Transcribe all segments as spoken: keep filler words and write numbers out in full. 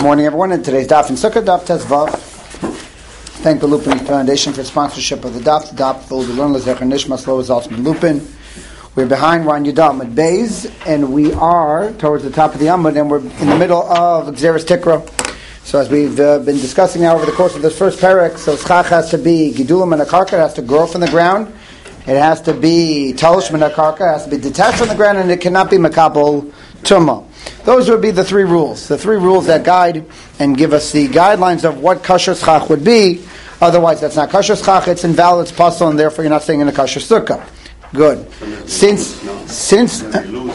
morning, everyone. In today's Daf in Sukkah, Daf Tezvav. Thank the Lupin Foundation for sponsorship of the Daf. The Daf will be learned Lezecher Nishmas Lo Zaltzman Lupin. We're behind Ron Yudam at Beis, and we are towards the top of the Amud, and we're in the middle of Gzeres Tikra. So as we've uh, been discussing now over the course of this first parak, so Schach has to be Gidulam and a Karka, it has to grow from the ground. It has to be Talosh min Karka, it has to be detached from the ground, and it cannot be Makabel Tumah. Those would be the three rules. The three rules that guide and give us the guidelines of what kosher schach would be. Otherwise, that's not kosher schach. It's invalid, it's puzzle, and therefore you're not staying in a kosher sukkah. Good. Since, since,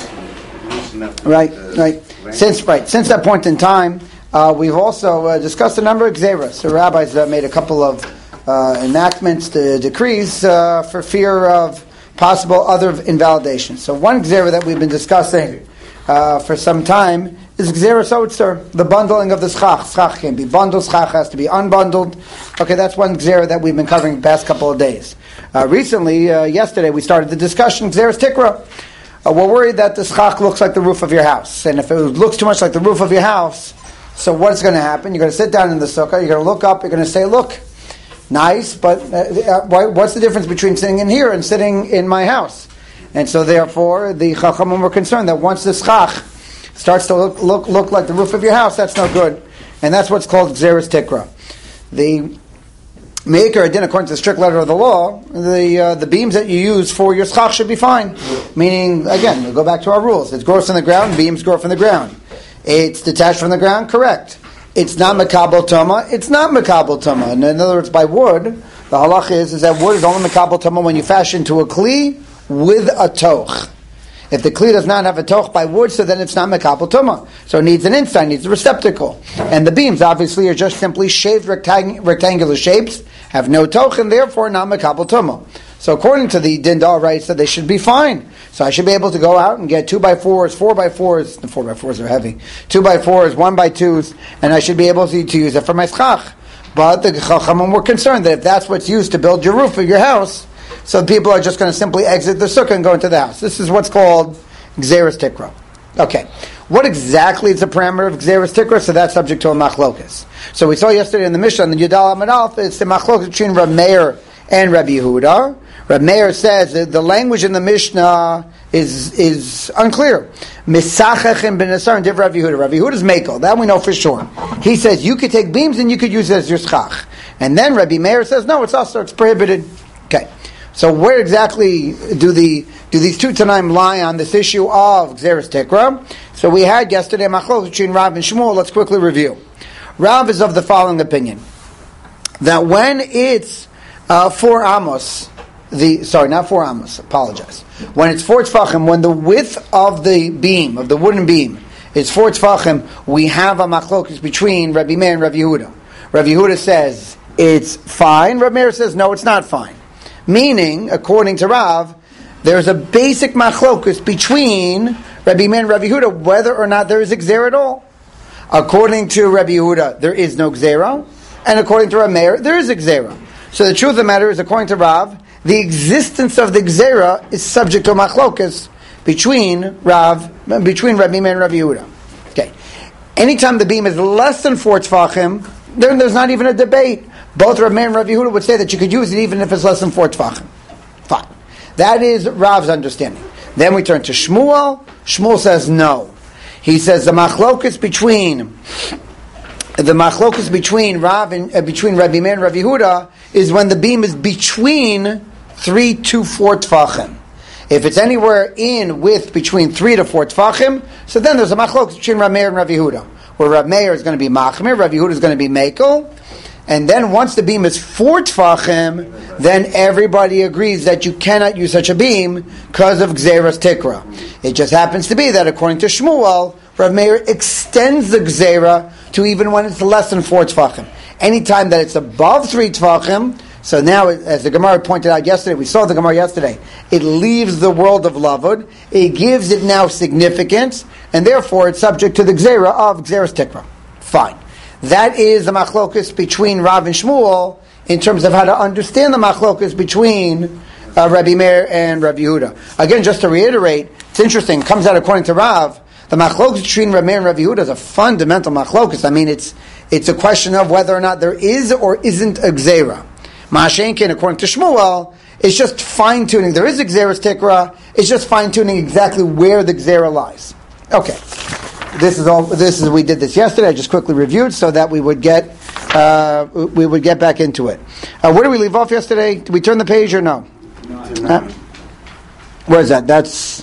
right, right. Since, right. Since that point in time, uh, we've also uh, discussed a number of gzeras. So rabbis uh, made a couple of uh, enactments, the decrees uh, for fear of possible other invalidations. So one gzera that we've been discussing Uh, for some time is Gzeres Otzer, the bundling of the schach. Schach can be bundled, schach has to be unbundled. Okay, that's one Gzera that we've been covering the past couple of days. Uh, recently, uh, yesterday, we started the discussion, Gzeres Tikra. Uh, we're worried that the schach looks like the roof of your house. And if it looks too much like the roof of your house, so what's going to happen? You're going to sit down in the sukkah, you're going to look up, you're going to say, look, nice, but uh, uh, what's the difference between sitting in here and sitting in my house? And so, therefore, the Chachamim were concerned that once the schach starts to look, look look like the roof of your house, that's no good. And that's what's called Gzeres Tikra. The Maker Adin, according to the strict letter of the law, the uh, the beams that you use for your schach should be fine. Meaning, again, we go back to our rules. It's grows from the ground, beams grow from the ground. It's detached from the ground, correct. It's not Makabel Tumah, it's not Makabel Tumah. And in other words, by wood, the halach is, is that wood is only Makabel Tumah when you fashion to a kli with a toch. If the kli does not have a toch by wood, so then it's not mekabel tumah. So it needs an inside, it needs a receptacle. And the beams obviously are just simply shaved rectang- rectangular shapes, have no toch, and therefore not mekabel tumah. So according to the Dindal rights, that they should be fine. So I should be able to go out and get two by fours, four by fours. The four by fours are heavy. Two by fours, one by twos, and I should be able to, to use it for my schach. But the Chachamim were concerned that if that's what's used to build your roof of your house, so people are just going to simply exit the sukkah and go into the house. This is what's called Gzeres Tikra. Okay. What exactly is the parameter of Gzeres Tikra? So that's subject to a machlokas. So we saw yesterday in the Mishnah, in the Yudal Amud Aleph, it's the machlokas between Reb Meir and Rabbi Yehuda. Reb Meir says that the language in the Mishnah is is unclear. Misachachim ben Asar and Div Rabbi Yehuda. Rabbi Yehuda is Mekel. That we know for sure. He says you could take beams and you could use it as your schach. And then Rabbi Meir says, no, it's also, it's prohibited. Okay. So where exactly do the do these two Tanaim lie on this issue of Gzeres Tikra? So we had yesterday machlokes between Rav and Shmuel. Let's quickly review. Rav is of the following opinion, that when it's uh, four amos, the sorry, not four amos, apologize. When it's four tefachim, when the width of the beam, of the wooden beam, is four tefachim, we have a machlokes between Rabbi Meir and Rabbi Yehuda. Rabbi Yehuda says it's fine. Rabbi Meir says no, it's not fine. Meaning, according to Rav, there's a basic machlokus between Rabbi Meir and Rabbi Yehuda whether or not there is a gzera at all. According to Rabbi Yehuda, there is no gzera, and according to Rabbi Meir, there is a gzera. So the truth of the matter is, according to Rav, the existence of the gzera is subject to machlokus between Rav, between Rabbi Meir and Rabbi Yehuda. Okay. Anytime the beam is less than four tefachim, then there's not even a debate. Both Rabbi Meir and Rabbi Yehuda would say that you could use it even if it's less than four tefachim. Fine. That is Rav's understanding. Then we turn to Shmuel. Shmuel says no. He says the machlokus between the machlokus between Rav and uh, between Rabbi Meir and Rabbi Yehuda is when the beam is between three to four tefachim. If it's anywhere in width between three to four tefachim, so then there's a machlokus between Rabbi Meir and Rabbi Yehuda, where Rabbi Meir is going to be machmir, Rabbi Yehuda is going to be mekel. And then once the beam is four tefachim, then everybody agrees that you cannot use such a beam because of Gzeres Tikra. It just happens to be that according to Shmuel, Rav Meir extends the Gzera to even when it's less than four tefachim. Anytime that it's above three tefachim, so now, as the Gemara pointed out yesterday, we saw the Gemara yesterday, it leaves the world of Lavud, it gives it now significance, and therefore it's subject to the Gzera of Gzeres Tikra. Fine. That is the machlokus between Rav and Shmuel in terms of how to understand the machlokus between uh, Rabbi Meir and Rabbi Yehuda. Again, just to reiterate, it's interesting, it comes out according to Rav, The machlokus between Rav Meir and Rav Yehuda is a fundamental machlokus. I mean, it's it's a question of whether or not there is or isn't a gzeira. Ma'ashenkin, according to Shmuel, it's just fine tuning. There is a gzeira's tikra. It's just fine tuning exactly where the gzeira lies. Okay, this is all. This is we did this yesterday. I just quickly reviewed so that we would get uh, we would get back into it. Uh, where did we leave off yesterday? Did we turn the page or no? No. Uh, where is that? That's.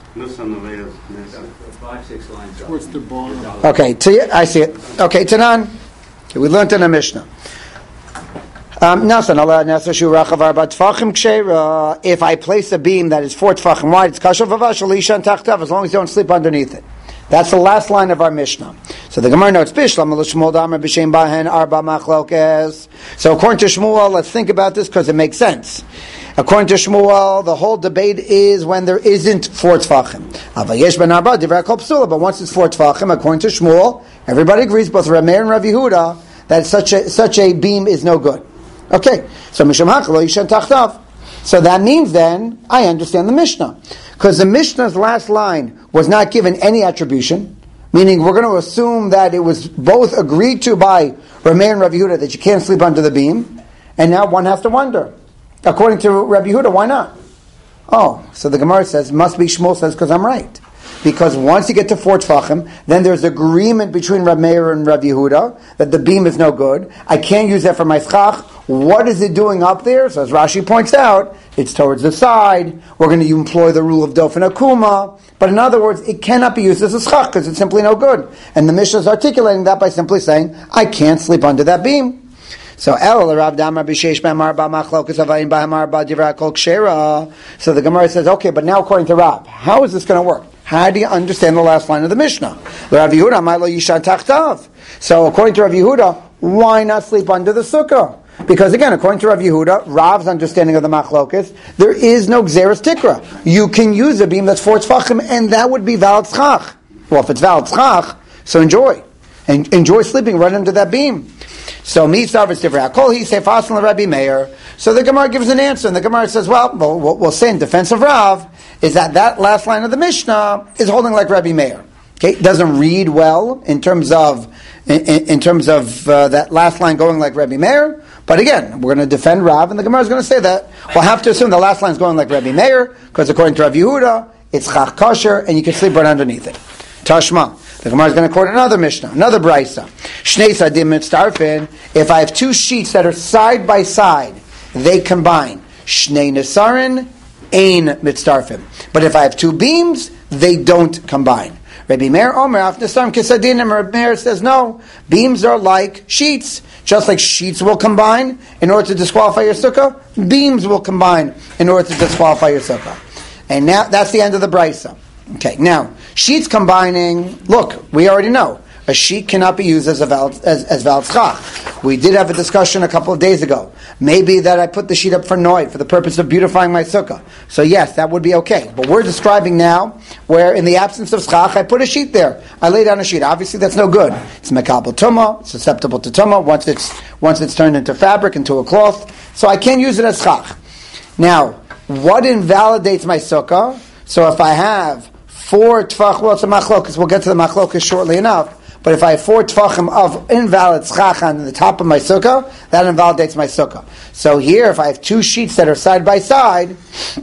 Five, six lines. Towards the bottom. Okay, t- I see it. Okay, Tanan. Okay, we learned in the Mishnah. Um, if I place a beam that is four tfachim wide, it's kasher v'vashal lishan tachtav, as long as you don't sleep underneath it. That's the last line of our Mishnah. So the Gemara notes, Bishlam l'shmuel damar b'shem bahen arba machlokes. So according to Shmuel, let's think about this because it makes sense. According to Shmuel, the whole debate is when there isn't four tfachim. Avayesh ben arba divrei kol psula, but once it's four tfachim, according to Shmuel, everybody agrees, both Rav Meir and Rav Yehuda, that such a such a beam is no good. Okay, so misham haklo yishan tachtav. So that means then I understand the Mishnah, because the Mishnah's last line was not given any attribution, meaning we're going to assume that it was both agreed to by Rav Meir and Rav Yehuda that you can't sleep under the beam, and now one has to wonder. According to Rabbi Yehuda, why not? Oh, so the Gemara says, must be Shmuel says, because I'm right. Because once you get to four tfachim, then there's agreement between Rabbi Meir and Rabbi Yehuda that the beam is no good. I can't use that for my schach. What is it doing up there? So as Rashi points out, it's towards the side. We're going to employ the rule of dofen akuma. But in other words, it cannot be used as a schach because it's simply no good. And the Mishnah is articulating that by simply saying, I can't sleep under that beam. So El Rav Damar B'Sheish B'Amar B'Machlokas Avayim B'Amar B'Divrei Kol Kshera. So the Gemara says, okay, but now according to Rav, how is this going to work? How do you understand the last line of the Mishnah? Rav Yehuda Ma'lo Yishan Tachtav. So according to Rav Yehuda, why not sleep under the sukkah? Because again, according to Rav Yehuda, Rav's understanding of the Machlokas, there is no Gzeres Tikra. You can use a beam that's four tzfachim, and that would be valid tzchach. Well, if it's valid tzchach, so enjoy. And enjoy sleeping right under that beam. So Misav is different. Kol he sefasin Rabbi Meir. So the Gemara gives an answer, and the Gemara says, "Well, we'll, we'll say in defense of Rav is that that last line of the Mishnah is holding like Rabbi Meir. Okay, it doesn't read well in terms of in, in terms of uh, that last line going like Rabbi Meir. But again, we're going to defend Rav, and the Gemara is going to say that we'll have to assume the last line is going like Rabbi Meir because according to Rav Yehuda, it's chach kosher, and you can sleep right underneath it. Tashma. The Gemara is going to quote another Mishnah, another Brisa. Shnei sadim mitztarfin. If I have two sheets that are side by side, they combine. Shnei nesarin, ein mitztarfin. But if I have two beams, they don't combine. Rabbi Meir Omer af nesarim kesadinim. Rabbi Meir says no. Beams are like sheets. Just like sheets will combine in order to disqualify your sukkah, beams will combine in order to disqualify your sukkah. And now that's the end of the Brisa. Okay, now, sheets combining, look, we already know, a sheet cannot be used as a valid, as, as valid schach. We did have a discussion a couple of days ago. Maybe that I put the sheet up for noid, for the purpose of beautifying my sukkah. So yes, that would be okay. But we're describing now where in the absence of schach, I put a sheet there. I lay down a sheet. Obviously that's no good. It's mekabel tumah, it's susceptible to tumah once it's, once it's turned into fabric, into a cloth. So I can't use it as schach. Now, what invalidates my sukkah? So if I have four tfach, well, it's a machlokas. We'll get to the machlokas shortly enough. But if I have four tfachim of invalid schach on the top of my sukkah, that invalidates my sukkah. So here, if I have two sheets that are side by side,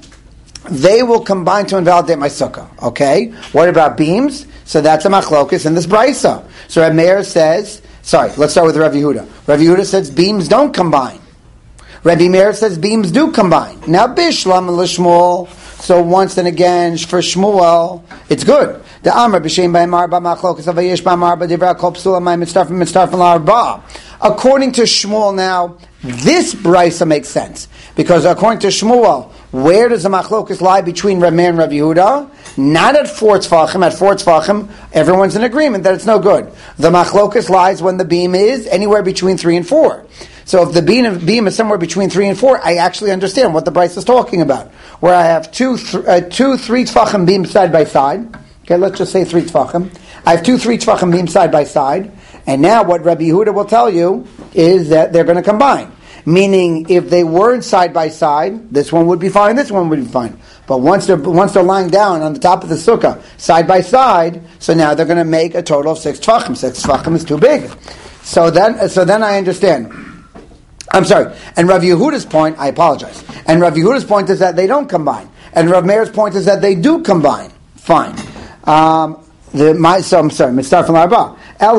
they will combine to invalidate my sukkah. Okay? What about beams? So that's a machlokas in this brisa. So Rav Meir says, sorry, let's start with Rav Yehuda. Rav Yehuda says beams don't combine. Rabbi Meir says beams do combine. Now bishlam l'shmuel. So once and again, for Shmuel, it's good. The Amr b'shem b'amar b'machlokas avayesh b'amar b'divrei kol psula ma'im mitztarfim mitztarfim la'arba. According to Shmuel now, this brisa makes sense. Because according to Shmuel, where does the machlokas lie between Rav Meir and Rav Yehuda? Not at four tzfachim. At four tzfachim, everyone's in agreement that it's no good. The machlokas lies when the beam is anywhere between three and four. So if the beam, beam is somewhere between three and four, I actually understand what the Bryce is talking about. Where I have two, th- uh, two three tfachim beams side by side. Okay, let's just say three tfachim. I have two three tfachim beams side by side. And now what Rabbi Yehuda will tell you is that they're going to combine. Meaning, if they weren't side by side, this one would be fine, this one would be fine. But once they're once they're lying down on the top of the sukkah, side by side, so now they're going to make a total of six tefachim. Six tefachim is too big. So then, so then I understand. I'm sorry. And Rav Yehuda's point, I apologize. And Rav Yehuda's point is that they don't combine. And Rav Meir's point is that they do combine. Fine. Um, the, my, so I'm sorry. Mitzvah from Arba. So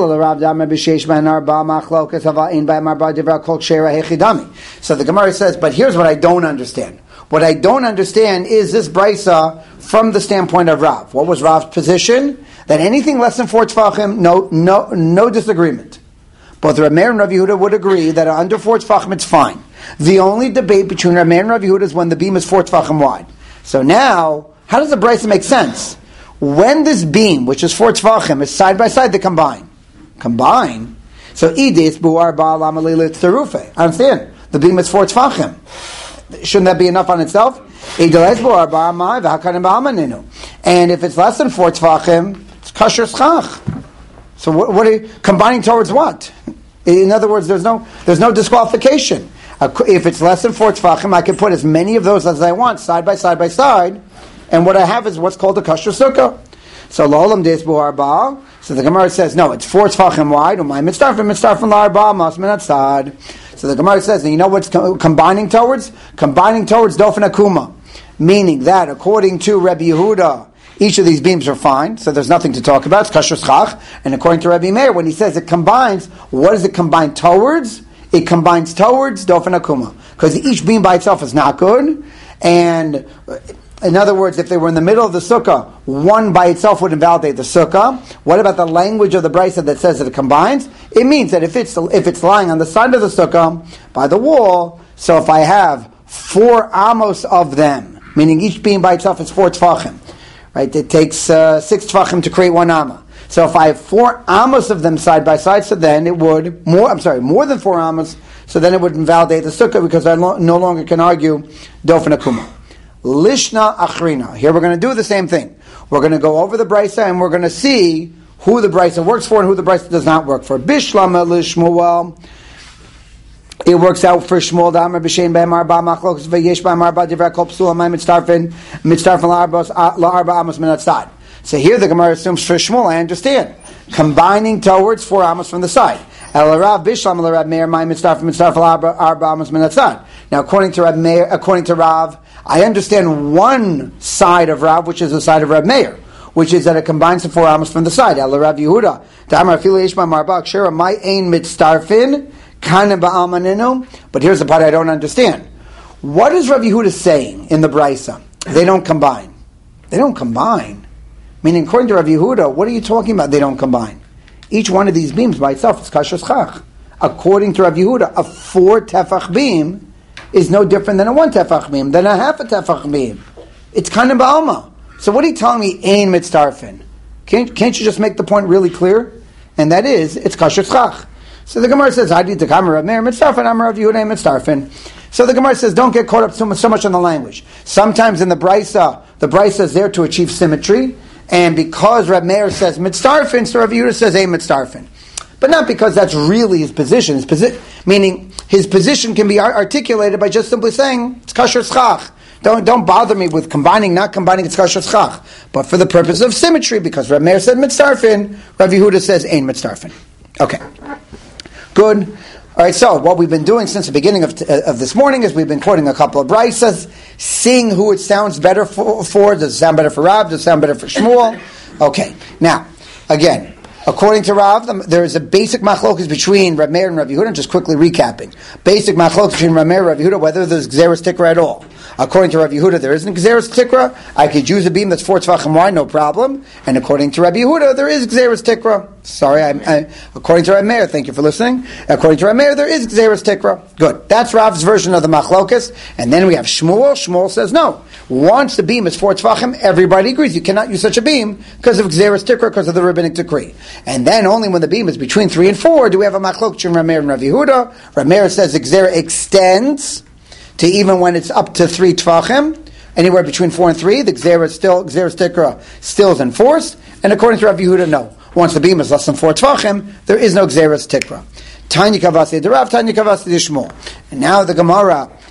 the Gemara says, but here's what I don't understand. What I don't understand is this brisa from the standpoint of Rav. What was Rav's position? That anything less than four tefachim, no, no, no disagreement. Both Rav Meir and Rav Yehuda would agree that under four tefachim it's fine. The only debate between Rav Meir and Rav Yehuda is when the beam is four tefachim wide. So now, how does the brisa make sense? When this beam, which is four tefachim, is side by side, they combine. Combine? So, idis buar ba'al amalilit terufe. I understand. The beam is four tefachim. Shouldn't that be enough on itself? And if it's less than four tefachim, it's kasher schach. So what, what are you combining towards what? In other words, there's no there's no disqualification. If it's less than four tefachim, I can put as many of those as I want, side by side by side, and what I have is what's called a kasher sukkah. So lo'olam des bu'arba. So the Gemara says, no, it's four tefachim wide. Umay mitzdarfim mitzdarfim la'arba mas min atzad. So the Gemara says, and you know what's co- combining towards? Combining towards dofen akuma, meaning that according to Rabbi Yehuda, each of these beams are fine, so there's nothing to talk about. It's kasher schach. And according to Rabbi Meir, when he says it combines, what does it combine towards? It combines towards dofen akuma, because each beam by itself is not good. And in other words, if they were in the middle of the sukkah, one by itself would invalidate the sukkah. What about the language of the brisa that says that it combines? It means that if it's if it's lying on the side of the sukkah by the wall, so if I have four amos of them, meaning each beam by itself is four tefachim. Right, it takes uh, six tefachim to create one amma. So if I have four amos of them side by side, so then it would more. I'm sorry, more than four amos. So then it would invalidate the sukkah because I lo- no longer can argue dofen akuma. Lishna achrina. Here we're going to do the same thing. We're going to go over the brisa and we're going to see who the brisa works for and who the brisa does not work for. Bishlama lishmuel. It works out for Shmuel Damar B'Shein Be'em Arba Machlokas V'Yesh Be'em Arba Divrei Kol Psul Amayim Mitztarfin Mitztarfin La'Arba La'Arba Amos Min Atzad. So here the Gemara assumes for Shmuel, I understand, combining towards four amos from the side. El Rav Bishlam El Rav Meir Mayim Mitztarfin Mitztarfin La'Arba Arba Amos Min Atzad. Now according to Rav Meir, according to Rav, I understand one side of Rav, which is the side of Rav Meir, which is that it combines the four amos from the side. El Rav Yehuda Damar Afilu Yesh Be'em Arba Kshera May Ein Mitztarfin. But here's the part I don't understand. What is Rav Yehuda saying in the brisa? They don't combine. They don't combine. Meaning, according to Rav Yehuda, what are you talking about? They don't combine. Each one of these beams by itself is kasher schach. According to Rav Yehuda, a four tefach beam is no different than a one tefach beam, than a half a tefach beam. It's kind of ba'alma. So what are you telling me? Ein mitzdarfin. Can't can't you just make the point really clear? And that is, it's kasher schach. So the Gemara says, "Hadi t'kamer Rav Meir mitzdarfin, Amar Rav Yehuda mitzdarfin." So the Gemara says, "Don't get caught up so much, so much on the language." Sometimes in the brisa, the brisa is there to achieve symmetry, and because Rav Meir says mitzdarfin, so Rav Yehuda says a mitzdarfin, but not because that's really his position. His posi- meaning his position can be articulated by just simply saying it's kasher schach. Don't don't bother me with combining, not combining. It's kasher schach, but for the purpose of symmetry, because Rav Meir said mitzdarfin, Rav Yehuda says ein mitzdarfin. Okay. Good. All right, so what we've been doing since the beginning of, t- of this morning is we've been quoting a couple of brisas, seeing who it sounds better for, for. Does it sound better for Rav? Does it sound better for Shmuel? Okay, now, again, according to Rav, there is a basic machlokas between Rav Meir and Rav Yehuda. Just quickly recapping. Basic machlokas between Rav Meir and Rav Yehuda, whether there's Gzeras Tikra at all. According to Rav Yehuda, there isn't Gzeras Tikra. I could use a beam that's four tefachim wide, no problem. And according to Rav Yehuda, there is Gzeras Tikra. Sorry, I, I, according to Rav Meir, thank you for listening. According to Rav Meir, there is Gzeras Tikra. Good. That's Rav's version of the machlokas. And then we have Shmuel. Shmuel says no. Once the beam is four tefachim, everybody agrees. You cannot use such a beam because of Gzeras Tikra, because of the rabbinic decree. And then only when the beam is between three and four do we have a machlok between Rav Meir and Rav Yehuda. Rav Meir says the Gzera extends to even when it's up to three tefachim. Anywhere between four and three, the Gzera is still, Gzera Tikra still is enforced. And according to Rav Yehuda, no. Once the beam is less than four tefachim, there is no Gzera Tikra. Tanya Kavasi de Rav, Tanya Kavasi de Shmuel. And now the Gemara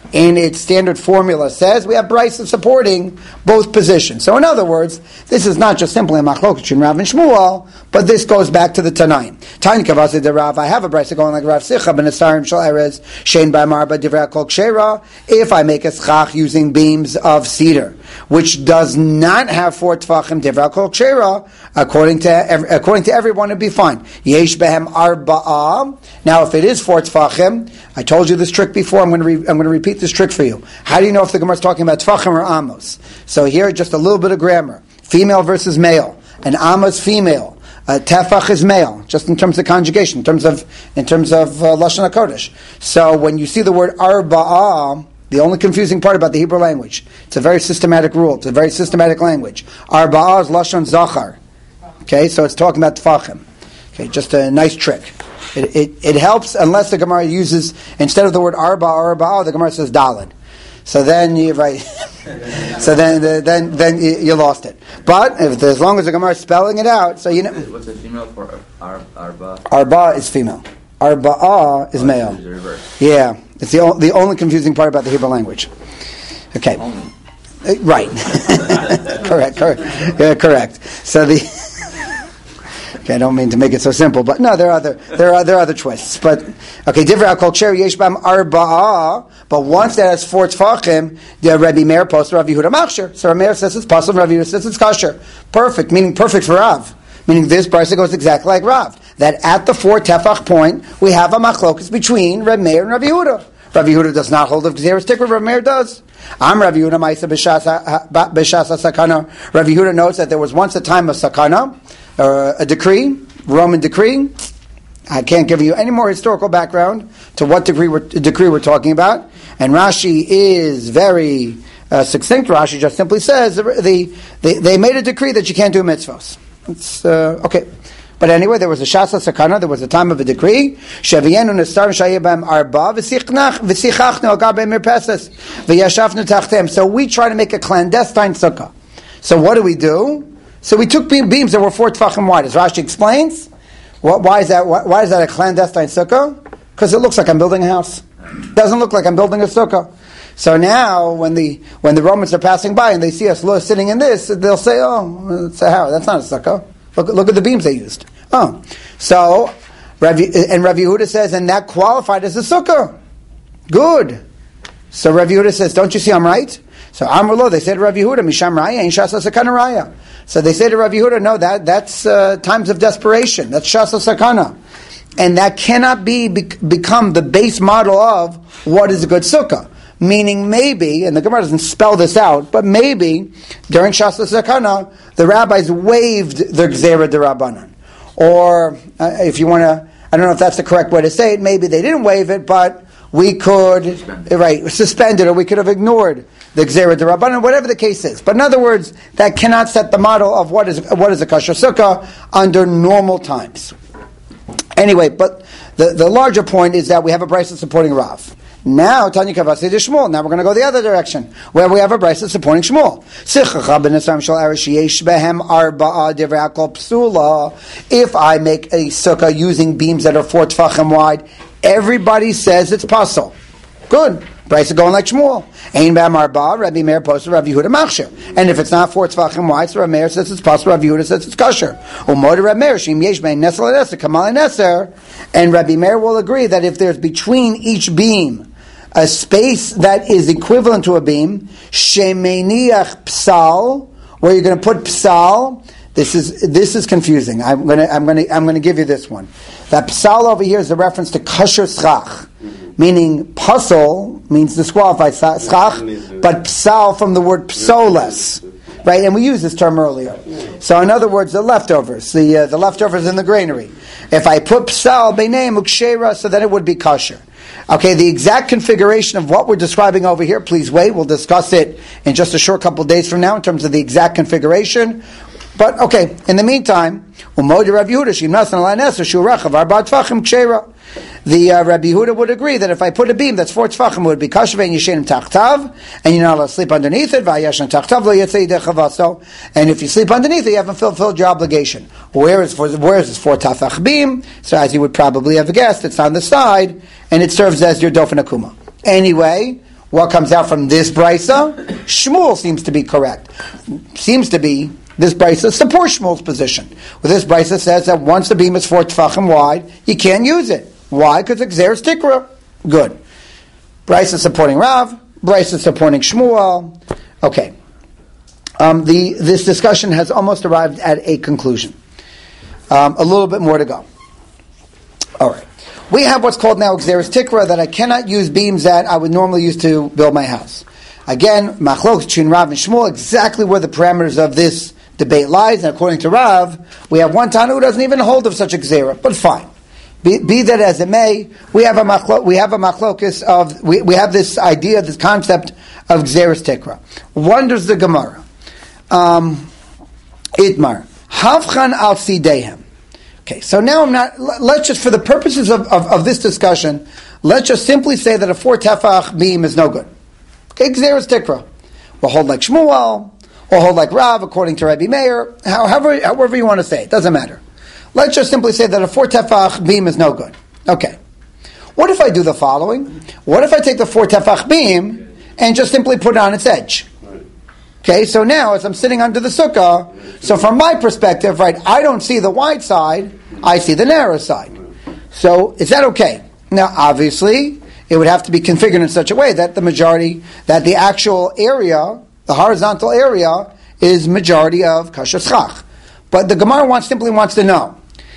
in its standard formula says we have brisa supporting both positions. So in other words, this is not just simply a machloket between Rav and Shmuel, but this goes back to the Tanaim. Tanya Kavasi de Rav, I have a brisa going like Rav Sicha ben Asarim Shal Erez Shein Ba'amar B'Divrei Kol Kshera. If I make a schach using beams of cedar, which does not have four tefachim Divrei Kol Kshera, according to according to everyone, it'd be fine. Yesh behem arba'ah. Now, if it is four tefachim, I told you this trick before. I'm going to re- I'm going to repeat this trick for you. How do you know if the Gemara is talking about tefachim or amos? So here, just a little bit of grammar: female versus male. An amos female. Uh, tefach is male, just in terms of conjugation, in terms of in terms of uh, lashon hakodesh. So when you see the word arba'ah, the only confusing part about the Hebrew language, it's a very systematic rule. It's a very systematic language. Arba'ah is lashon zachar. Okay, so it's talking about tefachim. Okay, just a nice trick. It, it it helps unless the Gemara uses, instead of the word arba or arba'ah, the Gemara says daled. So then you right. so then then then you lost it. But if, as long as the Gemara is spelling it out, so you know. What's the female for ar, arba? Arba is female. Arba'ah is oh, male. It's reverse. Yeah, it's the o- the only confusing part about the Hebrew language. Okay. Only. Uh, right. correct. Correct. Yeah, correct. So the. Okay, I don't mean to make it so simple, but no, there are other there are there are other twists. But okay, divrei kol ksher yesh bam arba'ah. But once that has four tefachim, the Rabbi Meir posts Rav Yehuda machshir. So Rav Meir says it's possible. Rav Yehuda says it's kosher. Perfect, meaning perfect for Rav. Meaning this brisa goes exactly like Rav. That at the four tefach point we have a machlokus between Rav Meir and Rav Yehuda. Rav Yehuda does not hold of Gzeira stick, Rav Meir does. Am Rav Yehuda ma'isa b'shas sakana. Rav Yehuda notes that there was once a time of sakana. Uh, a decree, Roman decree. I can't give you any more historical background to what decree we're, decree we're talking about. And Rashi is very uh, succinct. Rashi just simply says the, the, the, they made a decree that you can't do mitzvos. It's uh, okay. But anyway, there was a shasa sakana. There was a time of a decree. Shavienu nestar shayibam arba v'sichnach v'sichachnu agabe mirpeses v'yashafnu tachtem. So we try to make a clandestine sukkah. So what do we do? So we took beams that were four tefachim wide. As Rashi explains, why is that? Why is that a clandestine sukkah? Because it looks like I'm building a house. It doesn't look like I'm building a sukkah. So now, when the when the Romans are passing by and they see us sitting in this, they'll say, "Oh, it's a house. That's not a sukkah. Look, look at the beams they used." Oh, so Rav, and Rav Yehuda says, and that qualified as a sukkah. Good. So Rav Yehuda says, "Don't you see I'm right?" So Amrullah, they said to Rav Yehuda, "Misham raya, ain't shasa sakana raya." So they say to Rav Yehuda, no, that, that's uh, times of desperation. That's shasa sakana. And that cannot be, be become the base model of what is a good sukkah. Meaning maybe, and the Gemara doesn't spell this out, but maybe during shasa sakana, the rabbis waived the gzera derabanan. Or uh, if you want to, I don't know if that's the correct way to say it, maybe they didn't waive it, but we could, suspended. right, suspend it, or we could have ignored the Gzera D'Rabbanan, whatever the case is. But in other words, that cannot set the model of what is what is a kosher sukkah under normal times. Anyway, but the, the larger point is that we have a brisa supporting Rav. Now, Tanya Kavasi de Shmuel. Now we're going to go the other direction, where we have a brisa supporting Shmuel. If I make a sukkah using beams that are four tefachim wide, everybody says it's pasul. Good. Brisa going like Shmuel. Ein b'am arba, Rabbi Meir posted Rav Yehuda machshir. And if it's not four tefachim wide, so Rav Meir says it's possible, Rav Yehuda says it's kosher. U'moed Rav Meir, shim yesh bein nesel neser, kamal neser. And Rabbi Meir will agree that if there's between each beam a space that is equivalent to a beam, shemeniach psal, where you're going to put psal. This is this is confusing. I'm going to I'm going to I'm going to give you this one. That psal over here is a reference to kosher schach. Meaning, pasul means disqualified schach, but psal from the word psoles, right? And we used this term earlier. So, in other words, the leftovers, the uh, the leftovers in the granary. If I put psal b'nei mukshera, so then it would be kosher. Okay, the exact configuration of what we're describing over here, please wait. We'll discuss it in just a short couple of days from now in terms of the exact configuration. But okay, in the meantime, umodi Rav Yehuda shim nasan ala neser shu rachav arba tefachim kshera. The uh, Rabbi Yehuda would agree that if I put a beam that's four tefachim, it would be kosher and yishenim tachtav, and you're not allowed to sleep underneath it. Va'yashan tachtav lo yetzei dechavaso. And if you sleep underneath it, you haven't fulfilled your obligation. Where is for where is this four tefach beam? So as you would probably have guessed, it's on the side, and it serves as your dofen akuma. Anyway, what comes out from this brisa? Shmuel seems to be correct. Seems to be, this brisa supports Shmuel's position. Well, this brisa says that once the beam is four tefachim wide, you can't use it. Why? Because it's Xeris Tikra. Good. Brisa supporting Rav, brisa supporting Shmuel. Okay. Um, the this discussion has almost arrived at a conclusion. Um, a little bit more to go. All right. We have what's called now Xeris Tikra, that I cannot use beams that I would normally use to build my house. Again, Machlok between Rav and Shmuel, exactly where the parameters of this debate lies. And according to Rav, we have one Tana who doesn't even hold of such a Xera, but fine. Be, be that as it may, we have a machlok, we have a machlokis of we, we have this idea, this concept of Xeris Tikra. Wonders the Gemara. Um, Itmar. Havchan al Sidehem. Okay, so now I'm not, let's just, for the purposes of, of, of this discussion, let's just simply say that a four tefach beam is no good. Okay, Xeris Tikra. We'll hold like Shmuel, or hold like Rav, according to Rabbi Meir, however, however you want to say it, doesn't matter. Let's just simply say that a four tefach beam is no good. Okay. What if I do the following? What if I take the four tefach beam and just simply put it on its edge? Okay, so now as I'm sitting under the sukkah, so from my perspective, right, I don't see the wide side, I see the narrow side. So is that okay? Now, obviously, it would have to be configured in such a way that the majority, that the actual area, the horizontal area, is majority of kasher schach. But the Gemara wants, simply wants to know,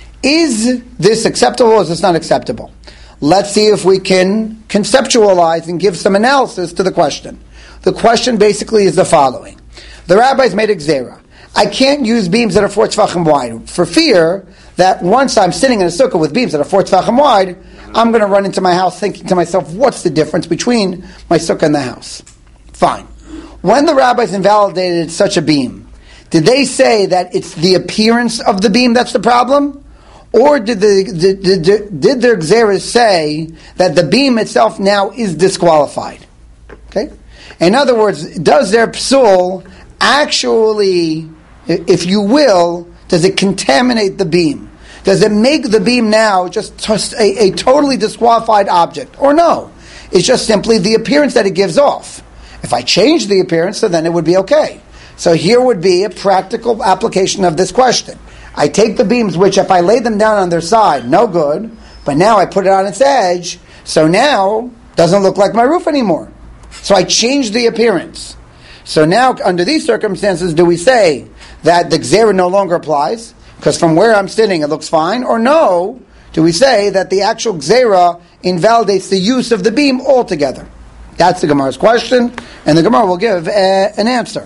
is this acceptable or is this not acceptable? Let's see if we can conceptualize and give some analysis to the question. The question basically is the following. The rabbis made a gzera. I can't use beams that are four tefachim wide for fear that once I'm sitting in a sukkah with beams that are four tefachim wide, I'm going to run into my house thinking to myself, what's the difference between my sukkah and the house? Fine. When the rabbis invalidated such a beam, did they say that it's the appearance of the beam that's the problem? Or did the did, did, did their gzeras say that the beam itself now is disqualified? Okay? In other words, does their psul actually, if you will, does it contaminate the beam? Does it make the beam now just, just a, a totally disqualified object? Or no? It's just simply the appearance that it gives off. If I change the appearance, so then it would be okay. So here would be a practical application of this question. I take the beams, which if I lay them down on their side, no good, but now I put it on its edge, so now doesn't look like my roof anymore. So I change the appearance. So now, under these circumstances, do we say that the gzera no longer applies? Because from where I'm sitting, it looks fine. Or no, do we say that the actual gzera invalidates the use of the beam altogether? That's the Gemara's question, and the Gemara will give a, an answer.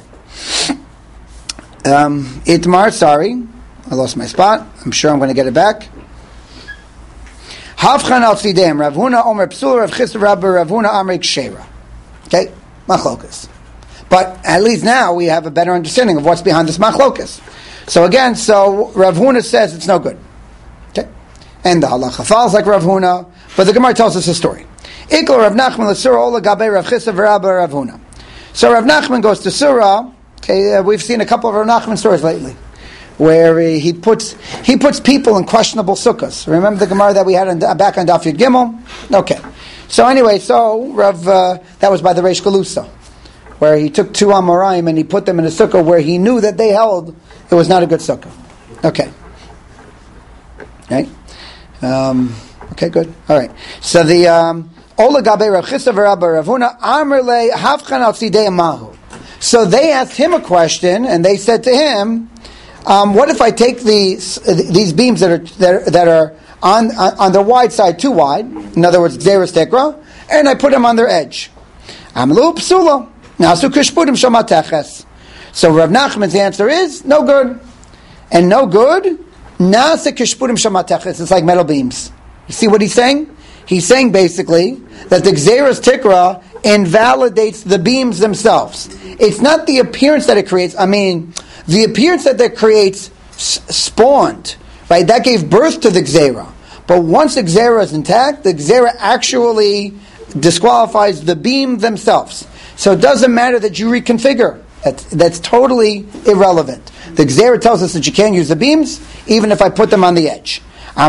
Um, Itmar, sorry, I lost my spot. I'm sure I'm going to get it back. Havchan al tzidem, Rav Huna Omer Psula, Rav Chisda Rabba, Rav Huna Amrik Shera. Okay, machlokas. But at least now we have a better understanding of what's behind this machlokas. So again, so Rav Huna says it's no good. Okay, and the halacha falls like Rav Huna, but the Gemara tells us a story. Ikol Rav Nachman l'Sura Ola Gabe Rav Chisda Rabba Rav Huna. So Rav Nachman goes to Surah. Okay, uh, we've seen a couple of Rav Nachman stories lately, where he, he puts he puts people in questionable sukkahs. Remember the Gemara that we had on, back on Daf Yud Gimel? Okay. So anyway, so Rav uh, that was by the Reish Galusa, where he took two Amoraim and he put them in a sukkah where he knew that they held it was not a good sukkah. Okay. Right. Um, okay. Good. All right. So the um, Ola Gabe Rav Chisda Rabba Rav Huna Amr Le Havchan Al Tzidei Mahu. So they asked him a question, and they said to him, um, "What if I take these these beams that are that are, that are on, on on their wide side too wide? In other words, Xeris Tikra, and I put them on their edge? Amlu psula nasu kishpudim shamateches." So Rav Nachman's answer is no good, and no good. Nasa kishpudim shamateches. It's like metal beams. You see what he's saying? He's saying basically that the Xeris Tikra invalidates the beams themselves. It's not the appearance that it creates. I mean, the appearance that that creates s- spawned, right? That gave birth to the Gzera. But once the Gzera is intact, the Gzera actually disqualifies the beam themselves. So it doesn't matter that you reconfigure. That's, that's totally irrelevant. The Gzera tells us that you can't use the beams, even if I put them on the edge.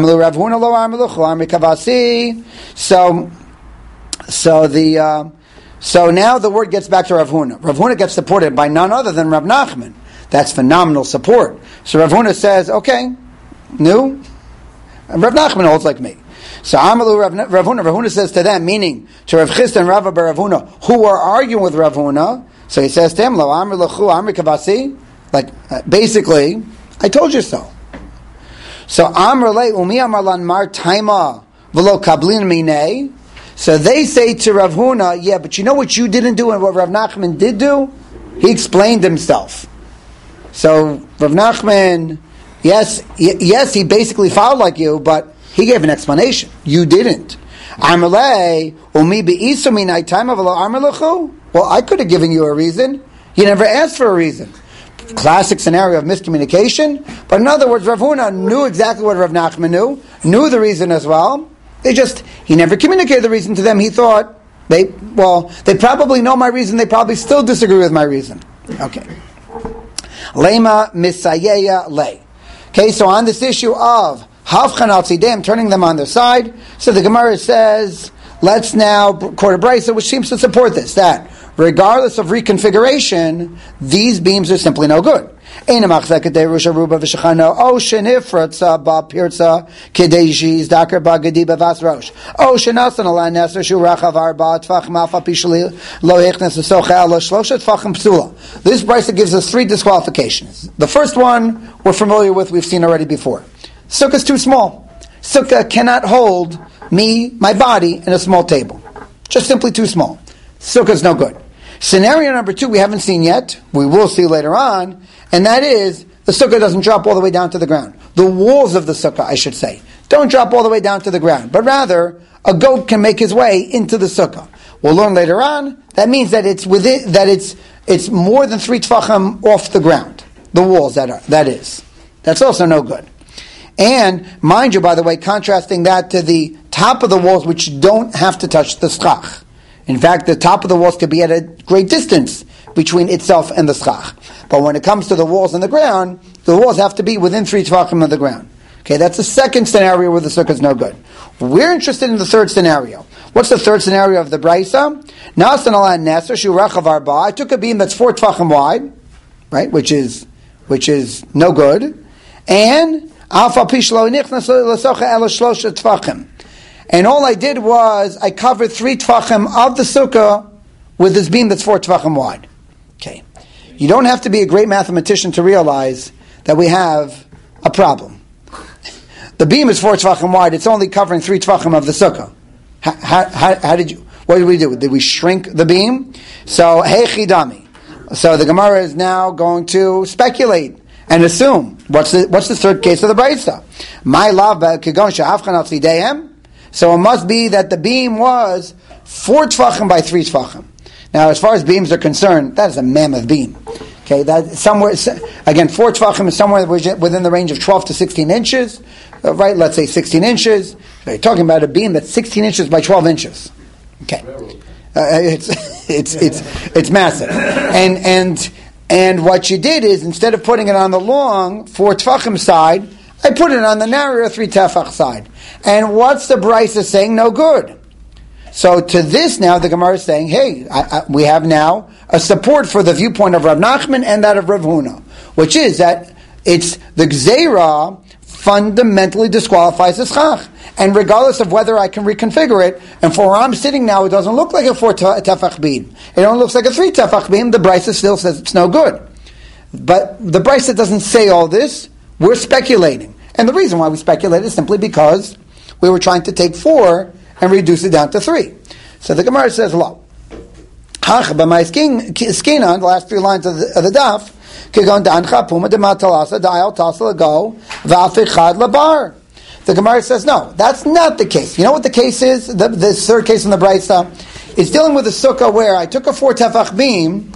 So, so the... Uh, So now the word gets back to Rav Huna. Rav Huna gets supported by none other than Rav Nachman. That's phenomenal support. So Rav Huna says, okay, no. Rav Nachman holds like me. So Amalu Rav, Rav Huna, Rav Huna says to them, meaning to Rav Chisda and Rav Bar Rav Huna, who are arguing with Rav Huna. So he says to him, Lo Amr Lechu Amr Kavasi, like uh, basically, I told you so. So Amr Le Umi Amar Lan Mar Taima V'lo Kablin Minei. So they say to Rav Huna, yeah, but you know what you didn't do and what Rav Nachman did do? He explained himself. So Rav Nachman, yes, y- yes, he basically followed like you, but he gave an explanation. You didn't. Amalei umi beisu minai time of amalachu. Well, I could have given you a reason. You never asked for a reason. Classic scenario of miscommunication. But in other words, Rav Huna knew exactly what Rav Nachman knew, knew the reason as well. They just he never communicated the reason to them. He thought they well they probably know my reason. They probably still disagree with my reason. Okay. Lema misayeya lay. Okay, so on this issue of havchan al tzidem, turning them on their side, so the Gemara says, let's now quote a brisa which seems to support this, that regardless of reconfiguration, these beams are simply no good. Ein machzeket derusha ruba v'shechano o shenifratza ba pirza kedei zdakar ba gediba vas rosh o shenasan ala neser shu rachav arba tfach mafa pishli lo hechnes v'socha ala shlosha tfachim psula. This brisa gives us three disqualifications. The first one we're familiar with, we've seen already before. Sukkah is too small. Sukkah cannot hold me, my body, in a small table. Just simply too small. Sukkah is no good. Scenario number two we haven't seen yet, we will see later on, and that is the sukkah doesn't drop all the way down to the ground. The walls of the sukkah, I should say, don't drop all the way down to the ground, but rather a goat can make his way into the sukkah. We'll learn later on that means that it's within that it's it's more than three tfachim off the ground. The walls that are that is. That's also no good. And mind you, by the way, contrasting that to the top of the walls, which don't have to touch the schach. In fact, the top of the walls could be at a great distance between itself and the schach. But when it comes to the walls and the ground, the walls have to be within three tvachim of the ground. Okay, that's the second scenario where the sukkah is no good. We're interested in the third scenario. What's the third scenario of the brisa? Nasan ala neser shu rachav arba. I took a beam that's four tvachim wide, right, which is which is no good, and alfa pishlo nichnas l'socha ela shlosha tvachim. And all I did was I covered three tfachim of the sukkah with this beam that's four tfachim wide. Okay, you don't have to be a great mathematician to realize that we have a problem. The beam is four tfachim wide; it's only covering three tfachim of the sukkah. How, how, how did you? What did we do? Did we shrink the beam? So hey chidami. So the Gemara is now going to speculate and assume what's the what's the third case of the brisa? My love kigon she'avchan al tzideihem. So it must be that the beam was four tfachim by three tfachim. Now, as far as beams are concerned, that is a mammoth beam. Okay, that somewhere again, four tfachim is somewhere within the range of twelve to sixteen inches, uh, right? Let's say sixteen inches. So you're talking about a beam that's sixteen inches by twelve inches. Okay, uh, it's it's it's it's massive, and and and what you did is instead of putting it on the long four tfachim side, I put it on the narrower three tefach side. And what's the brisa saying? No good. So to this now, the Gemara is saying, hey, I, I, we have now a support for the viewpoint of Rav Nachman and that of Rav Huna, which is that it's the Gzeira fundamentally disqualifies the schach. And regardless of whether I can reconfigure it, and for where I'm sitting now, it doesn't look like a four tefach beam. It only looks like a three tefach beam. The brisa still says it's no good. But the brisa doesn't say all this. We're speculating. And the reason why we speculate is simply because we were trying to take four and reduce it down to three. So the Gemara says, "Lo, hach b'ma'iskin." The last three lines of the, of the daf, "Kigon dancha puma dematalasa da'al tasla go v'afichad labar." The Gemara says, "No, that's not the case." You know what the case is? The, this third case in the brisa is dealing with a sukkah where I took a four tefach beam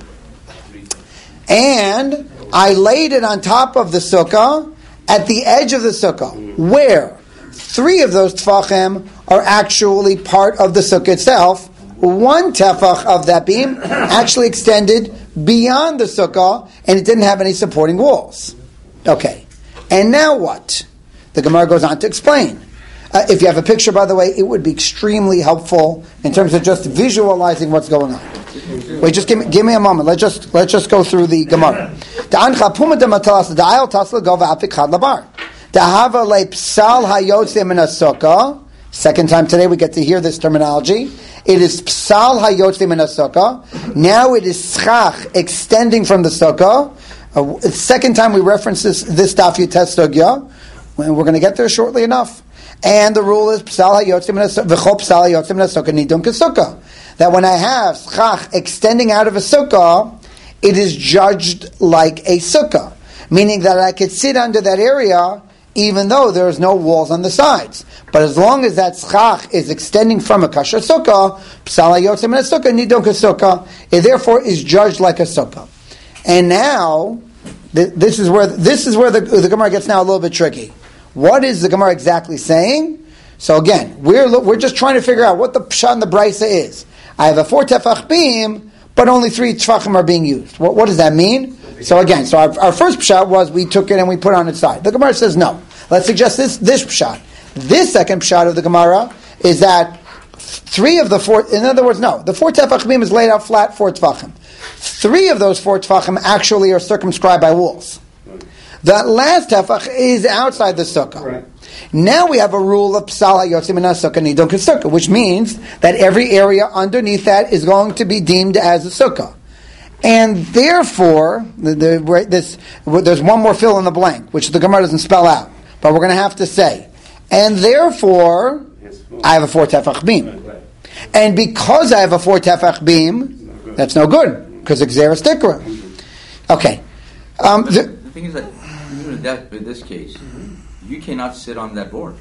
and I laid it on top of the sukkah at the edge of the sukkah, where three of those tefachim are actually part of the sukkah itself. One tefach of that beam actually extended beyond the sukkah, and it didn't have any supporting walls. Okay, and now what? The Gemara goes on to explain. Uh, if you have a picture, by the way, it would be extremely helpful in terms of just visualizing what's going on. Wait, just give me, give me a moment. Let's just let's just go through the Gemara. Second time today we get to hear this terminology. It is psal hayotze min sukkah. Now it is schach, extending from the sukkah. Uh, second time we reference this this daf yutes sugya. We're going to get there shortly enough. And the rule is psal hayotze min sukkah v'chol psal hayotze min sukkah nidun k'sukkah. That when I have schach extending out of a sukkah, it is judged like a sukkah, meaning that I could sit under that area even though there's no walls on the sides. But as long as that schach is extending from a kasher sukkah, psal hayotze min sukkah nidun k'sukkah, it therefore is judged like a sukkah. And now, th- this is where this is where the, the Gemara gets now a little bit tricky. What is the Gemara exactly saying? So again, we're we're just trying to figure out what the pshat and the brisa is. I have a four tefach beam, but only three tefachim are being used. What, what does that mean? So again, so our, our first pshat was we took it and we put it on its side. The Gemara says no. Let's suggest this this pshat. This second pshat of the Gemara is that three of the four, in other words, no, the four tefach beam is laid out flat, four tefachim. Three of those four tefachim actually are circumscribed by walls. That last tefach is outside the sukkah. Right. Now we have a rule of psal hayotze min sukkah nidun k'sukkah, which means that every area underneath that is going to be deemed as a sukkah. And therefore, the, the, this, there's one more fill in the blank, which the Gemara doesn't spell out, but we're going to have to say. And therefore, I have a four tefach beam. And because I have a four tefach beam, that's no good, because it's xeris tikra. Okay. Um, the, the thing is that, even with, that, with this case, you cannot sit on that board.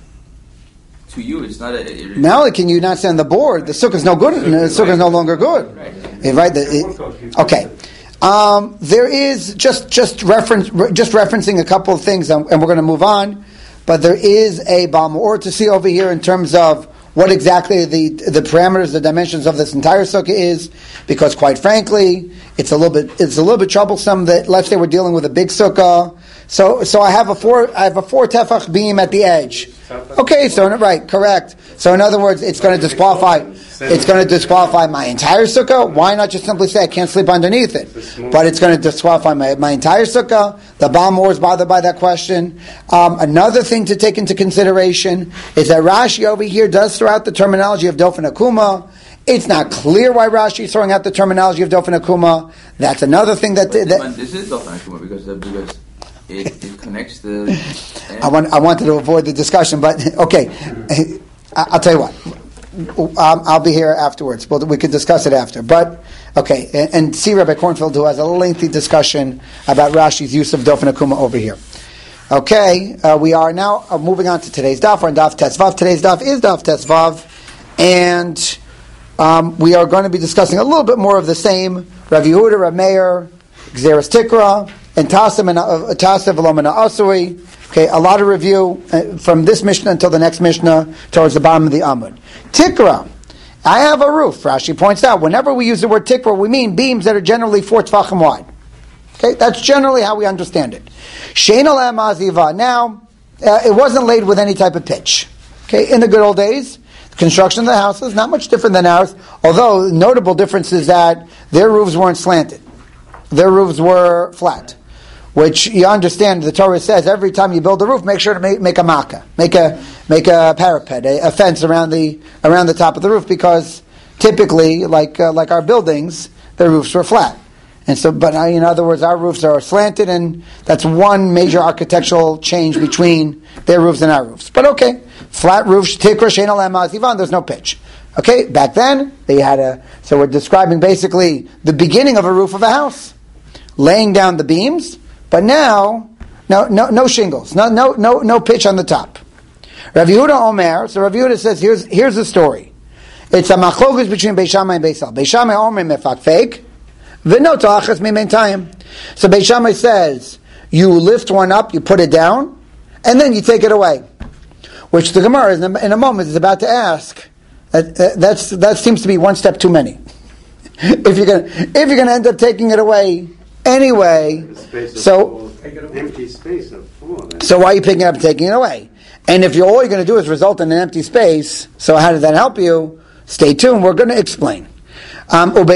To you, it's not a... It, not only can you not sit on the board, the sukkah is no good. The sukkah is no longer good. Right. It, right the, it, okay. Um, there is just just reference just referencing a couple of things, and, and we're going to move on. But there is a Baal Me'or to see over here in terms of what exactly the the parameters, the dimensions of this entire sukkah is, because quite frankly, it's a little bit it's a little bit troublesome that let's say we're dealing with a big sukkah. So so I have a four I have a four tefach beam at the edge. Okay, so right, correct. So in other words, it's going to disqualify it's going to disqualify my entire sukkah. Why not just simply say I can't sleep underneath it? But it's going to disqualify my, my entire sukkah. The Baal Me'or is bothered by that question. Um, another thing to take into consideration is that Rashi over here does throw out the terminology of Dofen Akuma. It's not clear why Rashi is throwing out the terminology of Dofen Akuma. That's another thing that... But, that this is Dofen Akuma because... Uh, because It, it connects the... I want. I wanted to avoid the discussion, but okay. I'll tell you what. Um, I'll be here afterwards. Well, we could discuss it after. But, okay. And, and see Rabbi Kornfield, who has a lengthy discussion about Rashi's use of Dofen Akuma over here. Okay. Uh, we are now uh, moving on to today's daf. We're on daf Tesvav. Today's daf is daf Tesvav. And um, we are going to be discussing a little bit more of the same. Rav Yehuda, Rav Meir, Xeris Tikra, and Tasim and uh, Tasim v'lo min ha'asui. Okay, a lot of review uh, from this Mishnah until the next Mishnah towards the bottom of the Amud. Tikra. I have a roof. Rashi points out, whenever we use the word tikra, we mean beams that are generally four tefachim wide. Okay, that's generally how we understand it. Shein aleh ma'aziva. Now, uh, it wasn't laid with any type of pitch. Okay, in the good old days, the construction of the house is not much different than ours, although the notable difference is that their roofs weren't slanted. Their roofs were flat. Which you understand, the Torah says every time you build a roof, make sure to make, make a makkah, make a make a parapet, a, a fence around the around the top of the roof, because typically, like uh, like our buildings, their roofs were flat, and so. But uh, in other words, our roofs are slanted, and that's one major architectural change between their roofs and our roofs. But okay, flat roofs, tikra shein aleh ma'azivan. There's no pitch. Okay, back then they had a. So we're describing basically the beginning of a roof of a house, laying down the beams. But now, no, no, no shingles, no, no, no, no pitch on the top. Rav Yehuda Omer. So Rav Yehuda says, here's here's the story. It's a machlokus between Beis Shammai and Beis Hillel. Beis Shammai Omer mefakfek, v'no ta'achas mimentayim. So Beis Shammai says, you lift one up, you put it down, and then you take it away. Which the Gemara in a, in a moment is about to ask. That, that that's that seems to be one step too many. if you're gonna if you're gonna end up taking it away. Anyway, so empty space of floor. So why are you picking it up and taking it away? And if you're, all you're going to do is result in an empty space, so how did that help you? Stay tuned, we're going to explain. Um, oh no,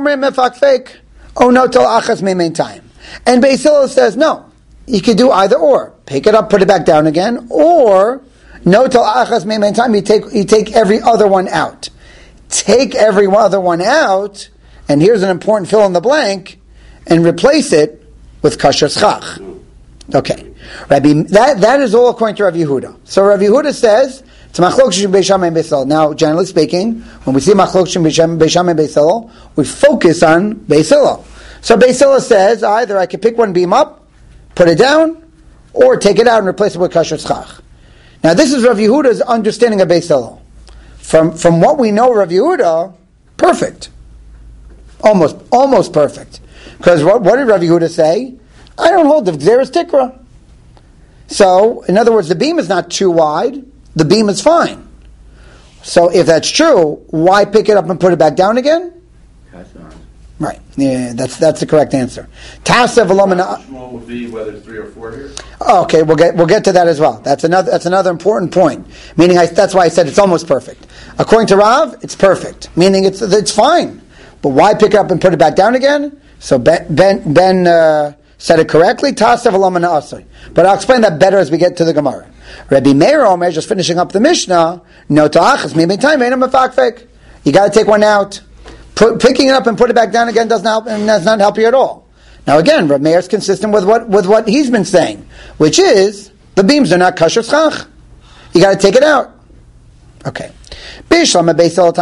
till achas memein time. And Beis Hillel says, no, you could do either or. Pick it up, put it back down again, or no till achas memein time, you take, you take every other one out. Take every other one out, and here's an important fill in the blank, and replace it with kasher schach. Okay. Rabbi, that, that is all according to Rav Yehuda. So Rav Yehuda says, it's machlok shem Beis Shammai and Beis Hillel. Now, generally speaking, when we see machlok shem Beis Shammai and Beis Hillel, we focus on Beis Hillel. So Beis Hillel says, either I can pick one beam up, put it down, or take it out and replace it with kasher schach. Now, this is Rav Yehuda's understanding of Beis Hillel. From, from what we know, Rav Yehuda, perfect. Almost, almost perfect. Because what, what did Rav Yehuda say? I don't hold the Gzeres Tikra. So, in other words, the beam is not too wide, the beam is fine. So, if that's true, why pick it up and put it back down again? Right. Yeah, that's that's the correct answer. Tasev Alomina. Shmuel would be whether it's three or four here. Okay, we'll get we'll get to that as well. That's another that's another important point. Meaning, I, that's why I said it's almost perfect. According to Rav, it's perfect. Meaning, it's it's fine. But why pick it up and put it back down again? So Ben Ben, ben uh, said it correctly. Tasev Alomina Asay. But I'll explain that better as we get to the Gemara. Rabbi Meir Omer, just finishing up the Mishnah. No ta'achas memein time ain't a mefakfek. You got to take one out. Put, picking it up and put it back down again doesn't help, and does not help you at all. Now again, Rav Meir is consistent with what with what he's been saying, which is the beams are not kasher schach. You got to take it out. Okay. So the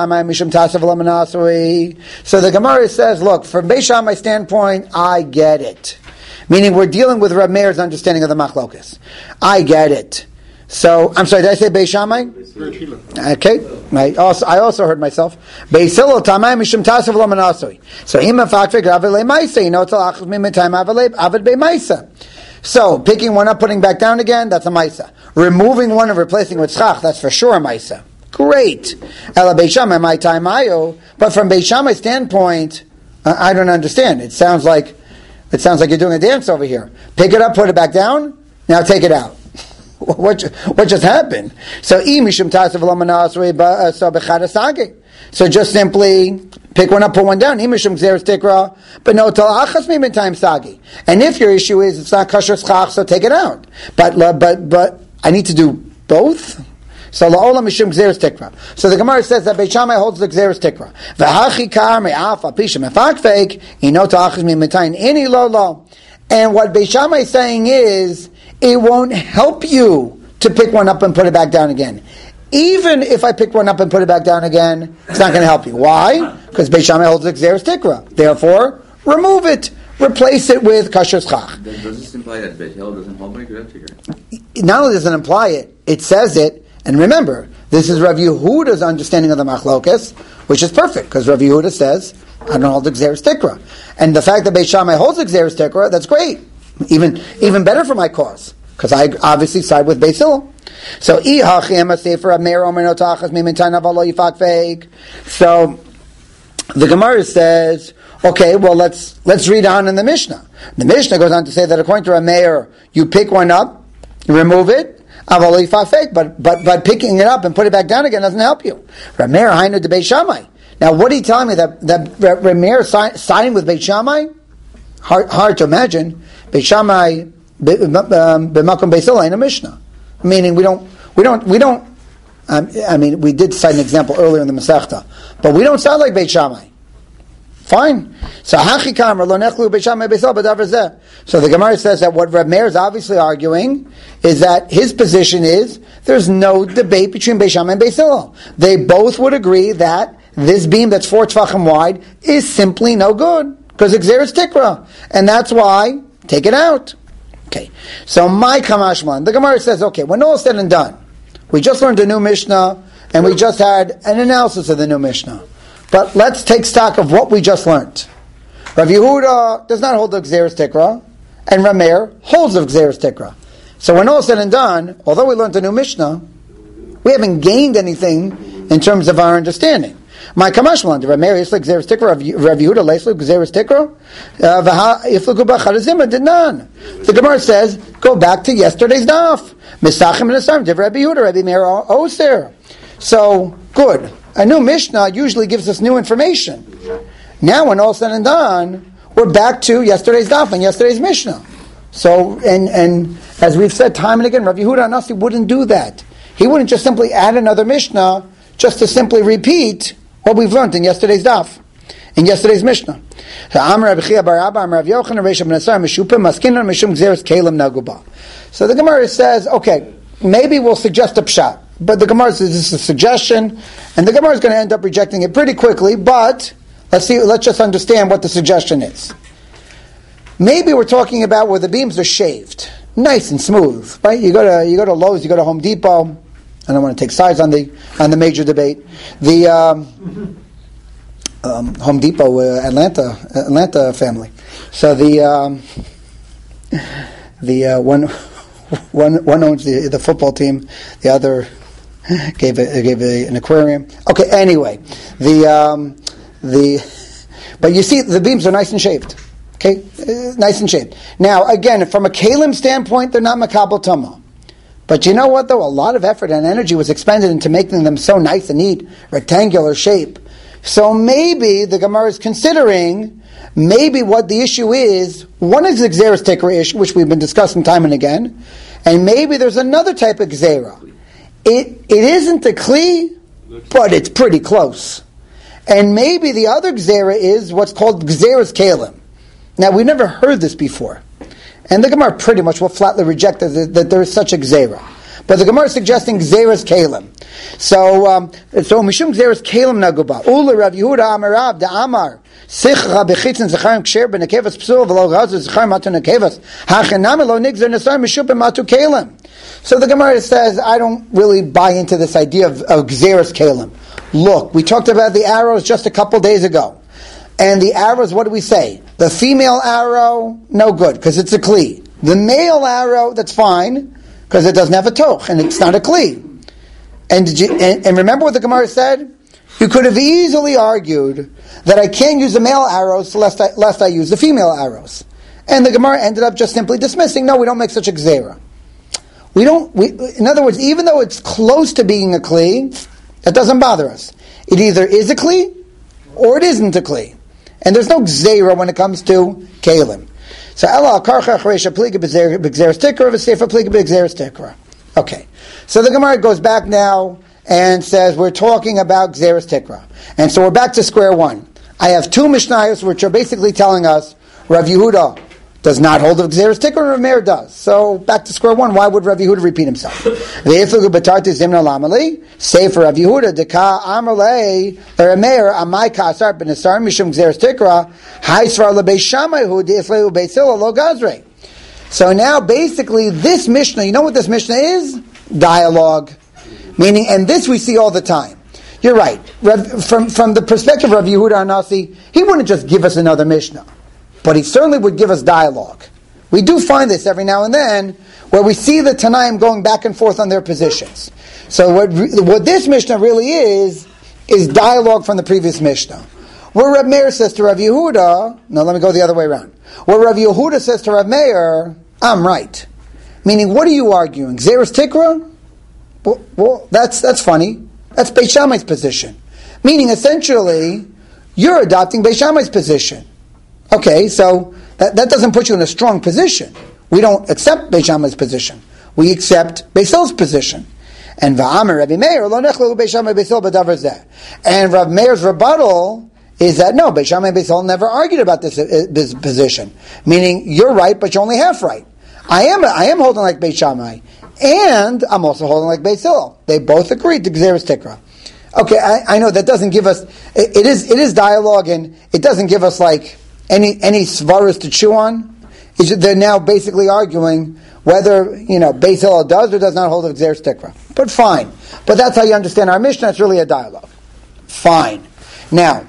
Gemara says, look, from Beis Shammai standpoint, I get it. Meaning we're dealing with Rav Meir's understanding of the machlokas. I get it. So, I'm sorry, did I say Beis Shammai? Okay. I also, I also heard myself. Beis Hillel tamay mishum tasav lo manasoi. So, ima fakfik avele maisa. You know, it's al achas mimim time avele avad be maisa. So, picking one up, putting back down again, that's a maisa. Removing one and replacing with schach, that's for sure a maisa. Great. Ela Beis Shammai my time mayo. But from Beis Shammai's standpoint, uh, I don't understand. It sounds like it sounds like you're doing a dance over here. Pick it up, put it back down. Now take it out. What what just happened? So so just simply pick one up, put one down. But no time sagi. And if your issue is it's not kasher schach, so take it out. But but but I need to do both. So la'olam mishum gzeres tikra. So the Gemara says that Beis Shammai holds the gzeres tikra. V'hachi kar me'af apisha mefakfek ino ta'achas mimitayin any lo lo. And what Beis Shammai is saying is, it won't help you to pick one up and put it back down again. Even if I pick one up and put it back down again, it's not going to help you. Why? Because Beis Shammai holds the gzeres tikra. Therefore, remove it. Replace it with kasher schach. Does this imply that Beis Hillel doesn't hold by gzeres tikra? Not only does it imply it, it says it. And remember, this is Rav Yehuda's understanding of the machlokas, which is perfect, because Rav Yehuda says, I don't hold the gzeres tikra. And the fact that Beis Shammai holds the gzeres tikra, that's great. Even even better for my cause, because I obviously side with Beis Hillel. So, so the Gemara says, okay, well let's let's read on in the Mishnah. The Mishnah goes on to say that according to a mayor, you pick one up, remove it, but but but picking it up and put it back down again doesn't help you. Rameir hainu de Beis Shammai. Now, what are you telling me that that Rameir siding with Beis Shammai? Hard, hard to imagine. Beis Shammai b'makom Beis Hillel in a Mishnah, meaning we don't we don't we don't. Um, I mean, we did cite an example earlier in the Masechta, but we don't sound like Beis Shammai. Fine. So hachikam lo nechlu Beis Shammai Beis Hillel b'davar zeh. So the Gemara says that what Rav Meir is obviously arguing is that his position is there's no debate between Beis Shammai and Beis Hillel. They both would agree that this beam that's four tefachim wide is simply no good because it's gzeres tikra, and that's why take it out. Okay. So my kamashman, the Gemara says, okay, when all said and done, we just learned a new Mishnah and we just had an analysis of the new Mishnah. But let's take stock of what we just learned. Rav Yehuda does not hold the gzeres tikra, and Rav Meir holds the gzeres tikra. So when all said and done, although we learned a new Mishnah, we haven't gained anything in terms of our understanding. My kamashmalan, the Rameir Yislik Xeris Tikra, Rav Yehuda Leislik Xeris Tikra, Vaha Yifluku B'Charazim did none. The Gemara says, go back to yesterday's daf. Misachim and Asam, Div Rabbi Yehuda, Rabbi Meir owes there. So, good. A new Mishnah usually gives us new information. Now, when all said and done, we're back to yesterday's daf and yesterday's Mishnah. So, and and as we've said time and again, Rabbi Yehuda Anasi wouldn't do that. He wouldn't just simply add another Mishnah just to simply repeat what we've learned in yesterday's daf, in yesterday's Mishnah. So the Gemara says, okay, maybe we'll suggest a pshat, but the Gemara says this is a suggestion, and the Gemara is going to end up rejecting it pretty quickly. But let's see, let's just understand what the suggestion is. Maybe we're talking about where the beams are shaved, nice and smooth, right? You go to you go to Lowe's, you go to Home Depot. I don't want to take sides on the on the major debate. The um, um, Home Depot, uh, Atlanta, Atlanta family. So the um, the uh, one one one owns the the football team, the other gave a, gave a, an aquarium. Okay, anyway, the um, the but you see the beams are nice and shaved. Okay, uh, nice and shaved. Now again, from a kalim standpoint, they're not makabel tama. But you know what, though? A lot of effort and energy was expended into making them so nice and neat, rectangular shape. So maybe the Gemara is considering, maybe what the issue is, one is the Xeris Tikra issue, which we've been discussing time and again, and maybe there's another type of Xera. It, it isn't a Kli, but it's pretty close. And maybe the other Xera is what's called Xeris Kalim. Now, we've never heard this before. And the Gemara pretty much will flatly reject that, that there is such a Gzera. But the Gemara is suggesting Gzera's Kalim. So, um, so Mishum Gzera's Kalim Naguba. Ula Rav Yehuda Amarav da Amar. Sichra bechitzen zecharim ksher benekevas psul v'lo gazu zecharim matu nekevas. Hachenam lo nigzer nesar mishupim matu Kalim. So the Gemara says, I don't really buy into this idea of, of Gzera's Kalim. Look, we talked about the arrows just a couple days ago. And the arrows, what do we say? The female arrow, no good, because it's a kli. The male arrow, that's fine, because it doesn't have a toch, and it's not a kli. And, did you, and, and remember what the Gemara said? You could have easily argued that I can't use the male arrows lest I, lest I use the female arrows. And the Gemara ended up just simply dismissing, no, we don't make such a gzera. We don't, we, in other words, even though it's close to being a kli, that doesn't bother us. It either is a kli, or it isn't a kli. And there's no gzera when it comes to kalim. So ela karcha chreisha pliga b'gzeres tikra v'sefer pliga b'gzeres tikra. Okay. So the Gemara goes back now and says we're talking about gzeres tikra, and so we're back to square one. I have two mishnayos which are basically telling us Rav Yehuda does not hold of gzeres tikra, and Rav Meir does. So back to square one. Why would Rav Yehuda repeat himself? Ve'iflugu b'tarti zimna lamali. Say for Rav Yehuda deka amalei Rav Meir amai kasar b'nesar mishum gzeres tikra haisvar lebeis Shammai hu de'ifleu beis Hillel lo gazrei. So now basically this Mishnah, you know what this Mishnah is? Dialogue. Meaning, and this we see all the time. You're right. Rav, from from the perspective of Rav Yehuda Anasi, he wouldn't just give us another Mishnah. But he certainly would give us dialogue. We do find this every now and then, where we see the Tanaim going back and forth on their positions. So what, what this Mishnah really is, is dialogue from the previous Mishnah. Where Rav Meir says to Rav Yehuda, no, let me go the other way around. Where Rav Yehuda says to Rav Meir, I'm right. Meaning, what are you arguing? Xeris Tikra? Well, well, that's that's funny. That's Beis Shammai's position. Meaning, essentially, you're adopting Beis Shammai's position. Okay, so that, that doesn't put you in a strong position. We don't accept Beis Shammai's position. We accept Beis Hillel's position. And Va'amar Rabbi Meir lo nechlelu Beis Shammai Beis Hillel b'davar zeh. And Rav Meir's rebuttal is that no, Beis Shammai and Beis Hillel never argued about this, uh, this position. Meaning you're right, but you're only half right. I am I am holding like Beis Shammai, and I'm also holding like Beis Hillel. They both agreed to Gzeres Tikra. Okay, I, I know that doesn't give us. It, it is it is dialogue, and it doesn't give us like. Any any svaras to chew on? Is they're now basically arguing whether you know Beis Hillel does or does not hold of Gzeres Tikra. But fine. But that's how you understand our Mishnah. It's really a dialogue. Fine. Now,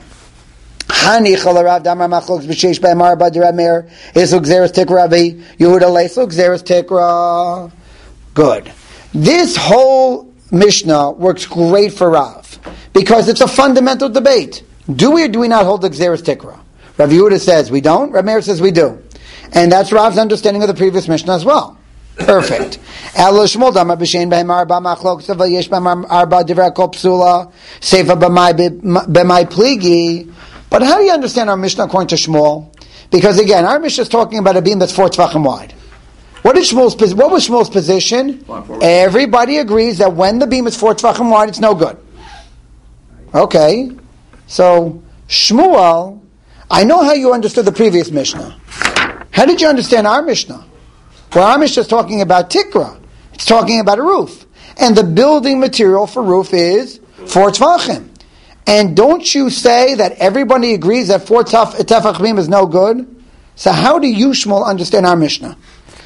Hani Chalarav Damar Machlok B'Sheish B'Amar B'Dirav Meir Isuk Gzeres Tikra Rabbi Yehuda Leisuk Gzeres Tikra. Good. This whole Mishnah works great for Rav because it's a fundamental debate. Do we or do we not hold the Gzeres Tikra? Rav Yehuda says we don't. Rav Meir says we do. And that's Rav's understanding of the previous Mishnah as well. Perfect. But how do you understand our Mishnah according to Shmuel? Because again, our Mishnah is talking about a beam that's four tvachim wide. What did Shmuel's what was Shmuel's position? Everybody agrees that when the beam is four tvachim wide, it's no good. Okay, so Shmuel, I know how you understood the previous Mishnah. How did you understand our Mishnah? Well, our Mishnah is talking about tikra. It's talking about a roof. And the building material for roof is four tvachim. And don't you say that everybody agrees that four tefach beam is no good? So how do you, Shmuel, understand our Mishnah?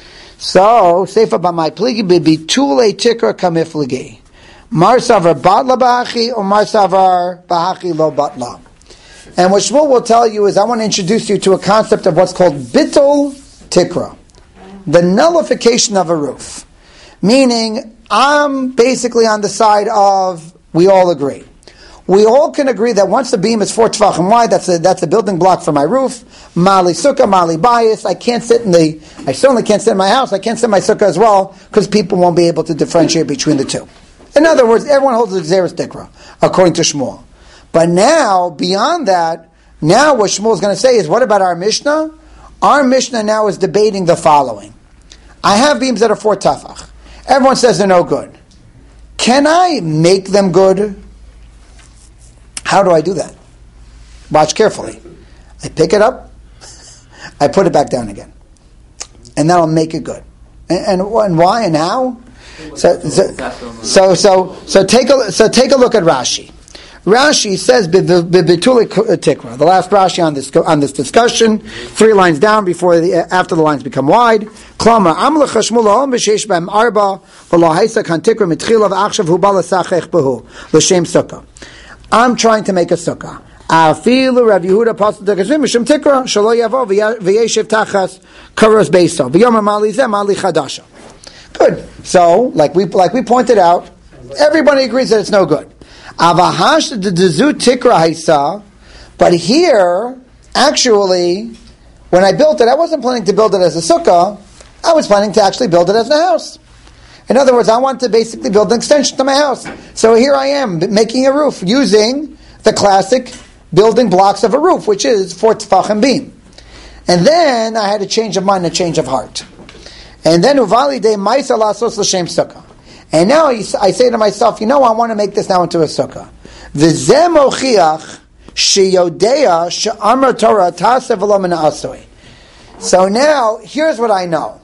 So, Seifa b'may pligi b'bitule tikra kamifligi. Mar savar batla b'hachi or mar savar b'hachi lo batla. And what Shmuel will tell you is I want to introduce you to a concept of what's called bittul tikra. The nullification of a roof. Meaning, I'm basically on the side of, we all agree. We all can agree that once the beam is four tvachim wide, that's a, that's a building block for my roof. Mali sukkah, mali bias. I can't sit in the, I certainly can't sit in my house. I can't sit in my sukkah as well, because people won't be able to differentiate between the two. In other words, everyone holds the Gzeres Tikra, according to Shmuel. But now, beyond that, now what Shmuel is going to say is, what about our Mishnah? Our Mishnah now is debating the following. I have beams that are four tefach. Everyone says they're no good. Can I make them good? How do I do that? Watch carefully. I pick it up, I put it back down again. And that'll make it good. And, and, and why and how? So, so, so, so, so, take a, so take a look at Rashi. Rashi says b'bituli tikra. The last Rashi on this on this discussion, three lines down before the after the lines become wide. Klama amla chashmul ha'om b'sheish b'hem arba v'lo haisa kan tikra mitchila v'achshav hu bala sachech b'hu l'shem sukkah. I'm trying to make a sukkah. Afilu Rav Yehuda pasuk tekazim mishum tikra shelo yavo v'yeshiv tachas karos beiso v'yom mali zeh mali chadasha. Good. So, like we like we pointed out, everybody agrees that it's no good. Avahash the dezu tikra haisa, but here, actually, when I built it, I wasn't planning to build it as a sukkah. I was planning to actually build it as a house. In other words, I want to basically build an extension to my house. So here I am making a roof using the classic building blocks of a roof, which is four tefachim beam. And then I had a change of mind, a change of heart. And then uvali de ma'isa lasos l'shem sukkah. And now I say to myself, you know, I want to make this now into a sukkah. V'zeh mochiach sheyodea she'amar Torah taseh v'lo min ha'asoi. So now, here's what I know.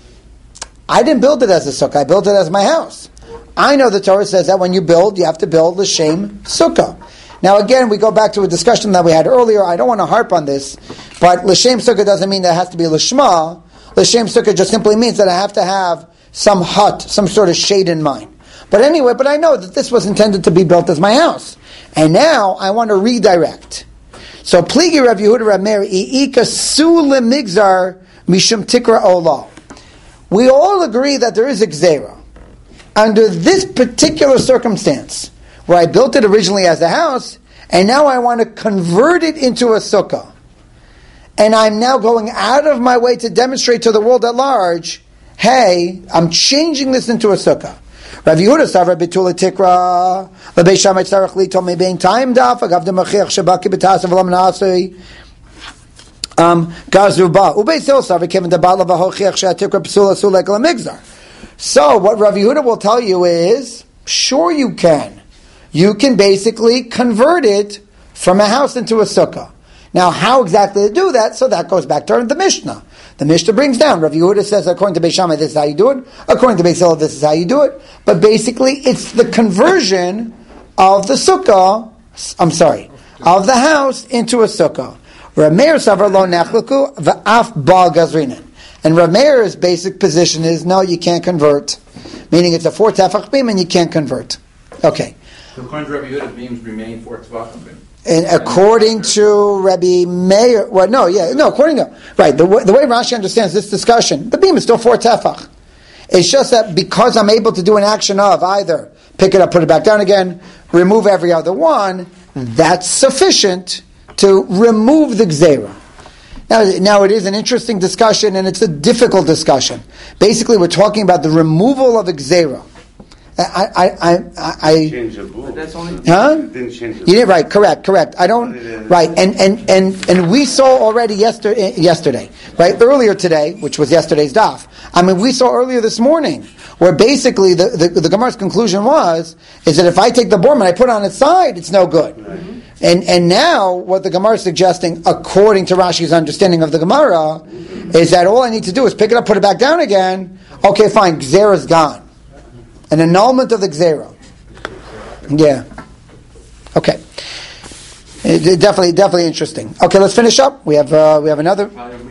I didn't build it as a sukkah. I built it as my house. I know the Torah says that when you build, you have to build l'shem sukkah. Now again, we go back to a discussion that we had earlier. I don't want to harp on this, but l'shem sukkah doesn't mean that it has to be l'shma. L'shem sukkah just simply means that I have to have some hut, some sort of shade in mind. But anyway, but I know that this was intended to be built as my house. And now I want to redirect. So, Pligi Rav Yehuda Rav Meir, I'ika su lemigzar mishum tikra olah. We all agree that there is a gzera. Under this particular circumstance, where I built it originally as a house, and now I want to convert it into a sukkah. And I'm now going out of my way to demonstrate to the world at large, hey, I'm changing this into a sukkah. Rav Yehuda Savra Bitula Tikra, Lebei Shammai Tzarech Li Tol Mebein Time Daf, Agav Demachiach Shabaki B'Tasav V'Lam Na'asei, um, Gazru Ba, Ubei Sil Savra Kevin Dabala V'Hochiach She'atikra P'Sula Sulek L'Migzar. So, what Rav Yehuda will tell you is, sure you can. You can basically convert it from a house into a sukkah. Now, how exactly to do that? So that goes back to the Mishnah. The Mishnah brings down, Rav Yehuda says, according to Beis Shammai, this is how you do it. According to Beis Hillel, this is how you do it. But basically, it's the conversion of the sukkah, I'm sorry, of the house into a sukkah. Rav Meir savar lo nechlaku v'af ba gazrinan. And Rav Meir's basic position is, no, you can't convert. Meaning it's a four tefach beam and you can't convert. Okay. So according to Rabbi Yehuda, beams remain four tefachim beam. And according to Rabbi Meir, well, no, yeah, no, according to, right, the way, the way Rashi understands this discussion, the beam is still four tefach. It's just that because I'm able to do an action of either pick it up, put it back down again, remove every other one, that's sufficient to remove the gzera. Now, now it is an interesting discussion, and it's a difficult discussion. Basically, we're talking about the removal of a gzera. I, I, I, I, Change the book. That's only. huh? Didn't change the You did right, correct, correct. I don't right, and and and and we saw already yesterday, yesterday, right earlier today, which was yesterday's daf. I mean, we saw earlier this morning where basically the the, the Gemara's conclusion was is that if I take the borm and I put it on its side, it's no good. Right. And and now what the Gemara is suggesting, according to Rashi's understanding of the Gemara, is that all I need to do is pick it up, put it back down again. Okay, fine, gzera's gone. An annulment of the gzera. Yeah. Okay. It, it definitely, definitely interesting. Okay, let's finish up. We have, uh, we have another.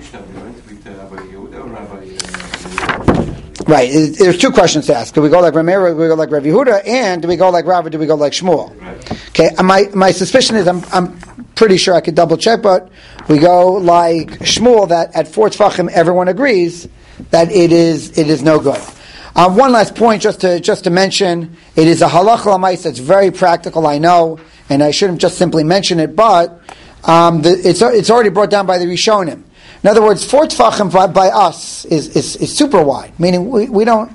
Right. It, there's two questions to ask. Do we go like Rameir, do we go like Rav Yehuda, and do we go like Rav, or do we go like Shmuel? Right. Okay. My my suspicion is I'm I'm pretty sure I could double check, but we go like Shmuel that at four tefachim everyone agrees that it is it is no good. Um, one last point, just to just to mention, it is a halacha l'maisa. It's very practical, I know, and I shouldn't just simply mention it, but um, the, it's it's already brought down by the Rishonim. In other words, four tefachim by, by us is, is is super wide, meaning we, we don't.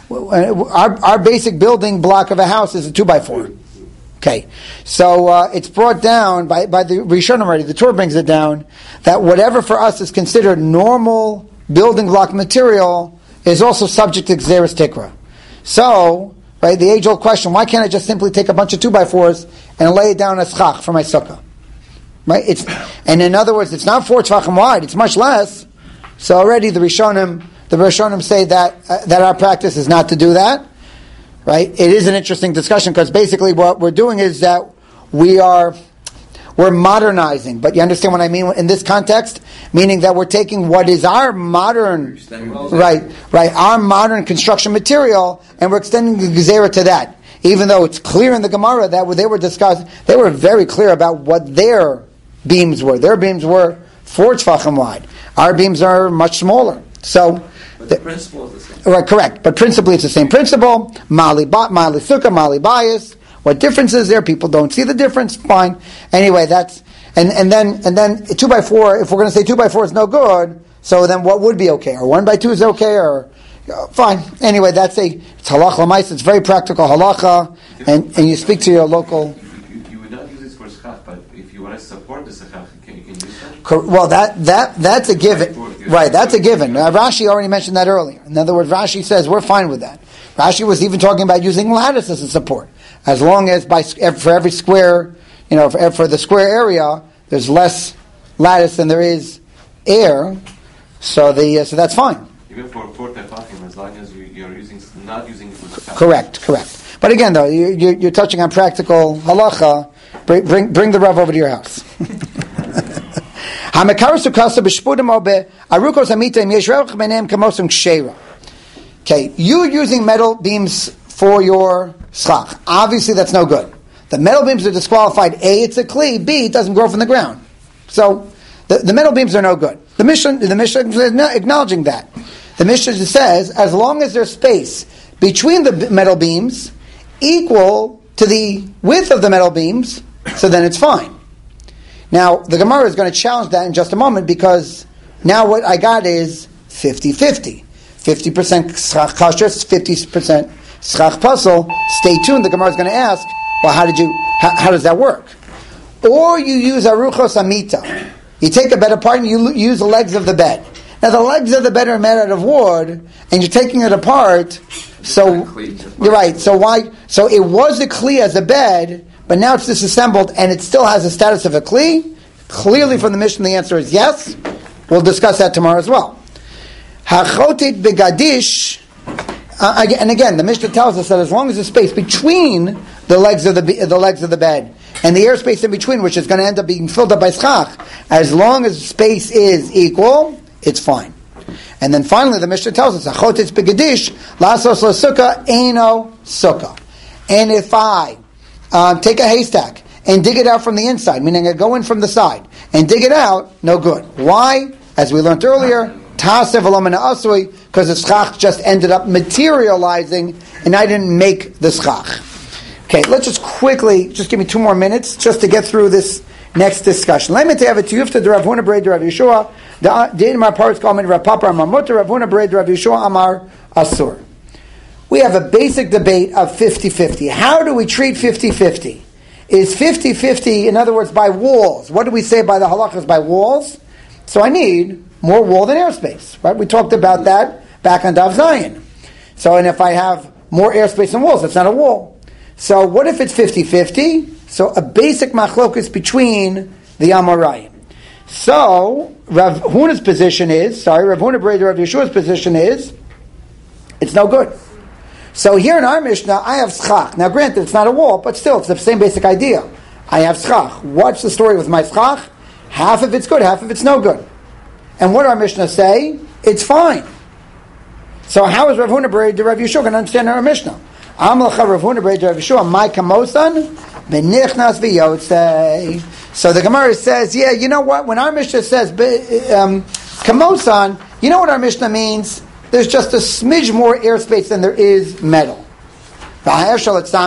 Our our basic building block of a house is a two by four. Okay, so uh, it's brought down by by the Rishonim already. The Torah brings it down that whatever for us is considered normal building block material is also subject to Gzeras Tikra. So, right, the age-old question, why can't I just simply take a bunch of two-by-fours and lay it down as chach for my sukkah? Right? It's, and in other words, it's not four tefachim wide, it's much less. So already the Rishonim, the Rishonim say that, uh, that our practice is not to do that. Right? It is an interesting discussion, because basically what we're doing is that we are We're modernizing, but you understand what I mean in this context? Meaning that we're taking what is our modern, right, right, our modern construction material, and we're extending the Gezerah to that. Even though it's clear in the Gemara that they were discussed, they were very clear about what their beams were. Their beams were four tefachim wide. Our beams are much smaller. So, but the, the principle is the same. Right, correct. But principally it's the same principle. Mali, ba, mali sukkah, mali bias. What difference is there? People don't see the difference. Fine. Anyway, that's and, and then and then two by four. If we're going to say two by four is no good, so then what would be okay? Or one by two is okay? Or uh, fine. Anyway, that's a it's halacha l'maisa. It's very practical halacha, and, and you speak to your local. You, you, you would not use this for schach, but if you want to support the schach, can you can use that? Well, that that that's a given, right? That's a given. Uh, Rashi already mentioned that earlier. In other words, Rashi says we're fine with that. Rashi was even talking about using lattice as a support. As long as by for every square, you know, for, for the square area, there's less lattice than there is air, so the uh, so that's fine. Even for four tefachim, as long as you, you're using not using it for the correct, correct. But again, though, you, you, you're touching on practical halacha. Bring bring, bring the Rav over to your house. Okay, you using metal beams for your schach. Obviously, that's no good. The metal beams are disqualified. A, it's a kli. B, it doesn't grow from the ground. So, the, the metal beams are no good. The Mishnah, the Mishnah is acknowledging that. The Mishnah says, as long as there's space between the metal beams equal to the width of the metal beams, so then it's fine. Now, the Gemara is going to challenge that in just a moment, because now what I got is fifty-fifty. fifty percent schach kashrus, fifty percent schach puzzle. Stay tuned. The Gemara is going to ask, well, how did you? How, how does that work? Or you use aruchos amita. You take the bed apart and you use the legs of the bed. Now the legs of the bed are made out of wood, and you're taking it apart. So you're right. So why? So it was a kli as a bed, but now it's disassembled, and it still has the status of a kli. Clearly, from the Mishnah, the answer is yes. We'll discuss that tomorrow as well. Hachotit begadish, uh, and again, the Mishnah tells us that as long as there's space between the legs of the the legs of the bed and the airspace in between, which is going to end up being filled up by schach, as long as space is equal, it's fine. And then finally, the Mishnah tells us, Hachotit begadish lasos sukkah eino sukkah. And if I uh, take a haystack and dig it out from the inside, meaning I go in from the side and dig it out, no good. Why? As we learned earlier, because the schach just ended up materializing, and I didn't make the schach. Okay, let's just quickly, just give me two more minutes just to get through this next discussion. Let me tell you, to Yufta the Rav Huna Berei the Rav Yeshua, the Din Mar Parts called me Rav Papa Amar Mutter, Rav Huna Berei the Rav Yeshua Amar Asur. We have a basic debate of fifty-fifty. How do we treat fifty-fifty? Is fifty-fifty, in other words, by walls? What do we say by the halachas by walls? So I need more wall than airspace, right? We talked about that back on Daf Zion. So, and if I have more airspace than walls, that's not a wall. So what if it's fifty-fifty? So a basic machlokus between the Amoraim. So Rav Huna's position is, sorry, Rav Huna Berei Rav Yeshua's position is, it's no good. So here in our Mishnah, I have schach. Now granted, it's not a wall, but still, it's the same basic idea. I have schach. What's the story with my schach? Half of it's good, half of it's no good. And what do our Mishnah say? It's fine. So how is Rav Huna Berei Rav Yeshua going to understand our Mishnah? Amlacha Rav Huna Berei Rav Yeshua, my kamosan, benichnas v'yotzei. So the Gemara says, yeah, you know what? When our Mishnah says um, kamosan, you know what our Mishnah means? There's just a smidge more airspace than there is metal. And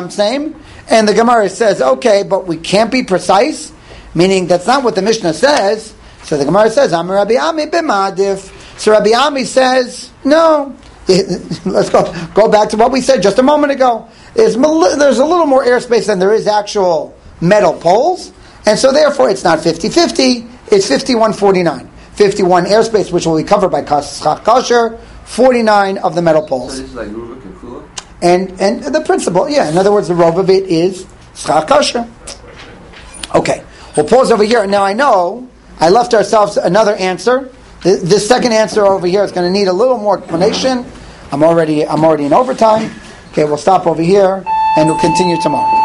the Gemara says, okay, but we can't be precise, meaning that's not what the Mishnah says. So the Gemara says, Am Rabbi Ami b'madif. So Rabbi Ami says, no. Let's go go back to what we said just a moment ago. There's, there's a little more airspace than there is actual metal poles, and so therefore it's not fifty-fifty, it's fifty-one forty-nine. fifty-one airspace, which will be covered by schach kosher, forty-nine of the metal poles. So this is like Ruvik and Kula? And, and the principle, yeah, in other words, the rov of it is schach kosher. Okay, we'll pause over here. Now I know I left ourselves another answer. The, the second answer over here is going to need a little more explanation. I'm already I'm already in overtime. Okay, we'll stop over here and we'll continue tomorrow.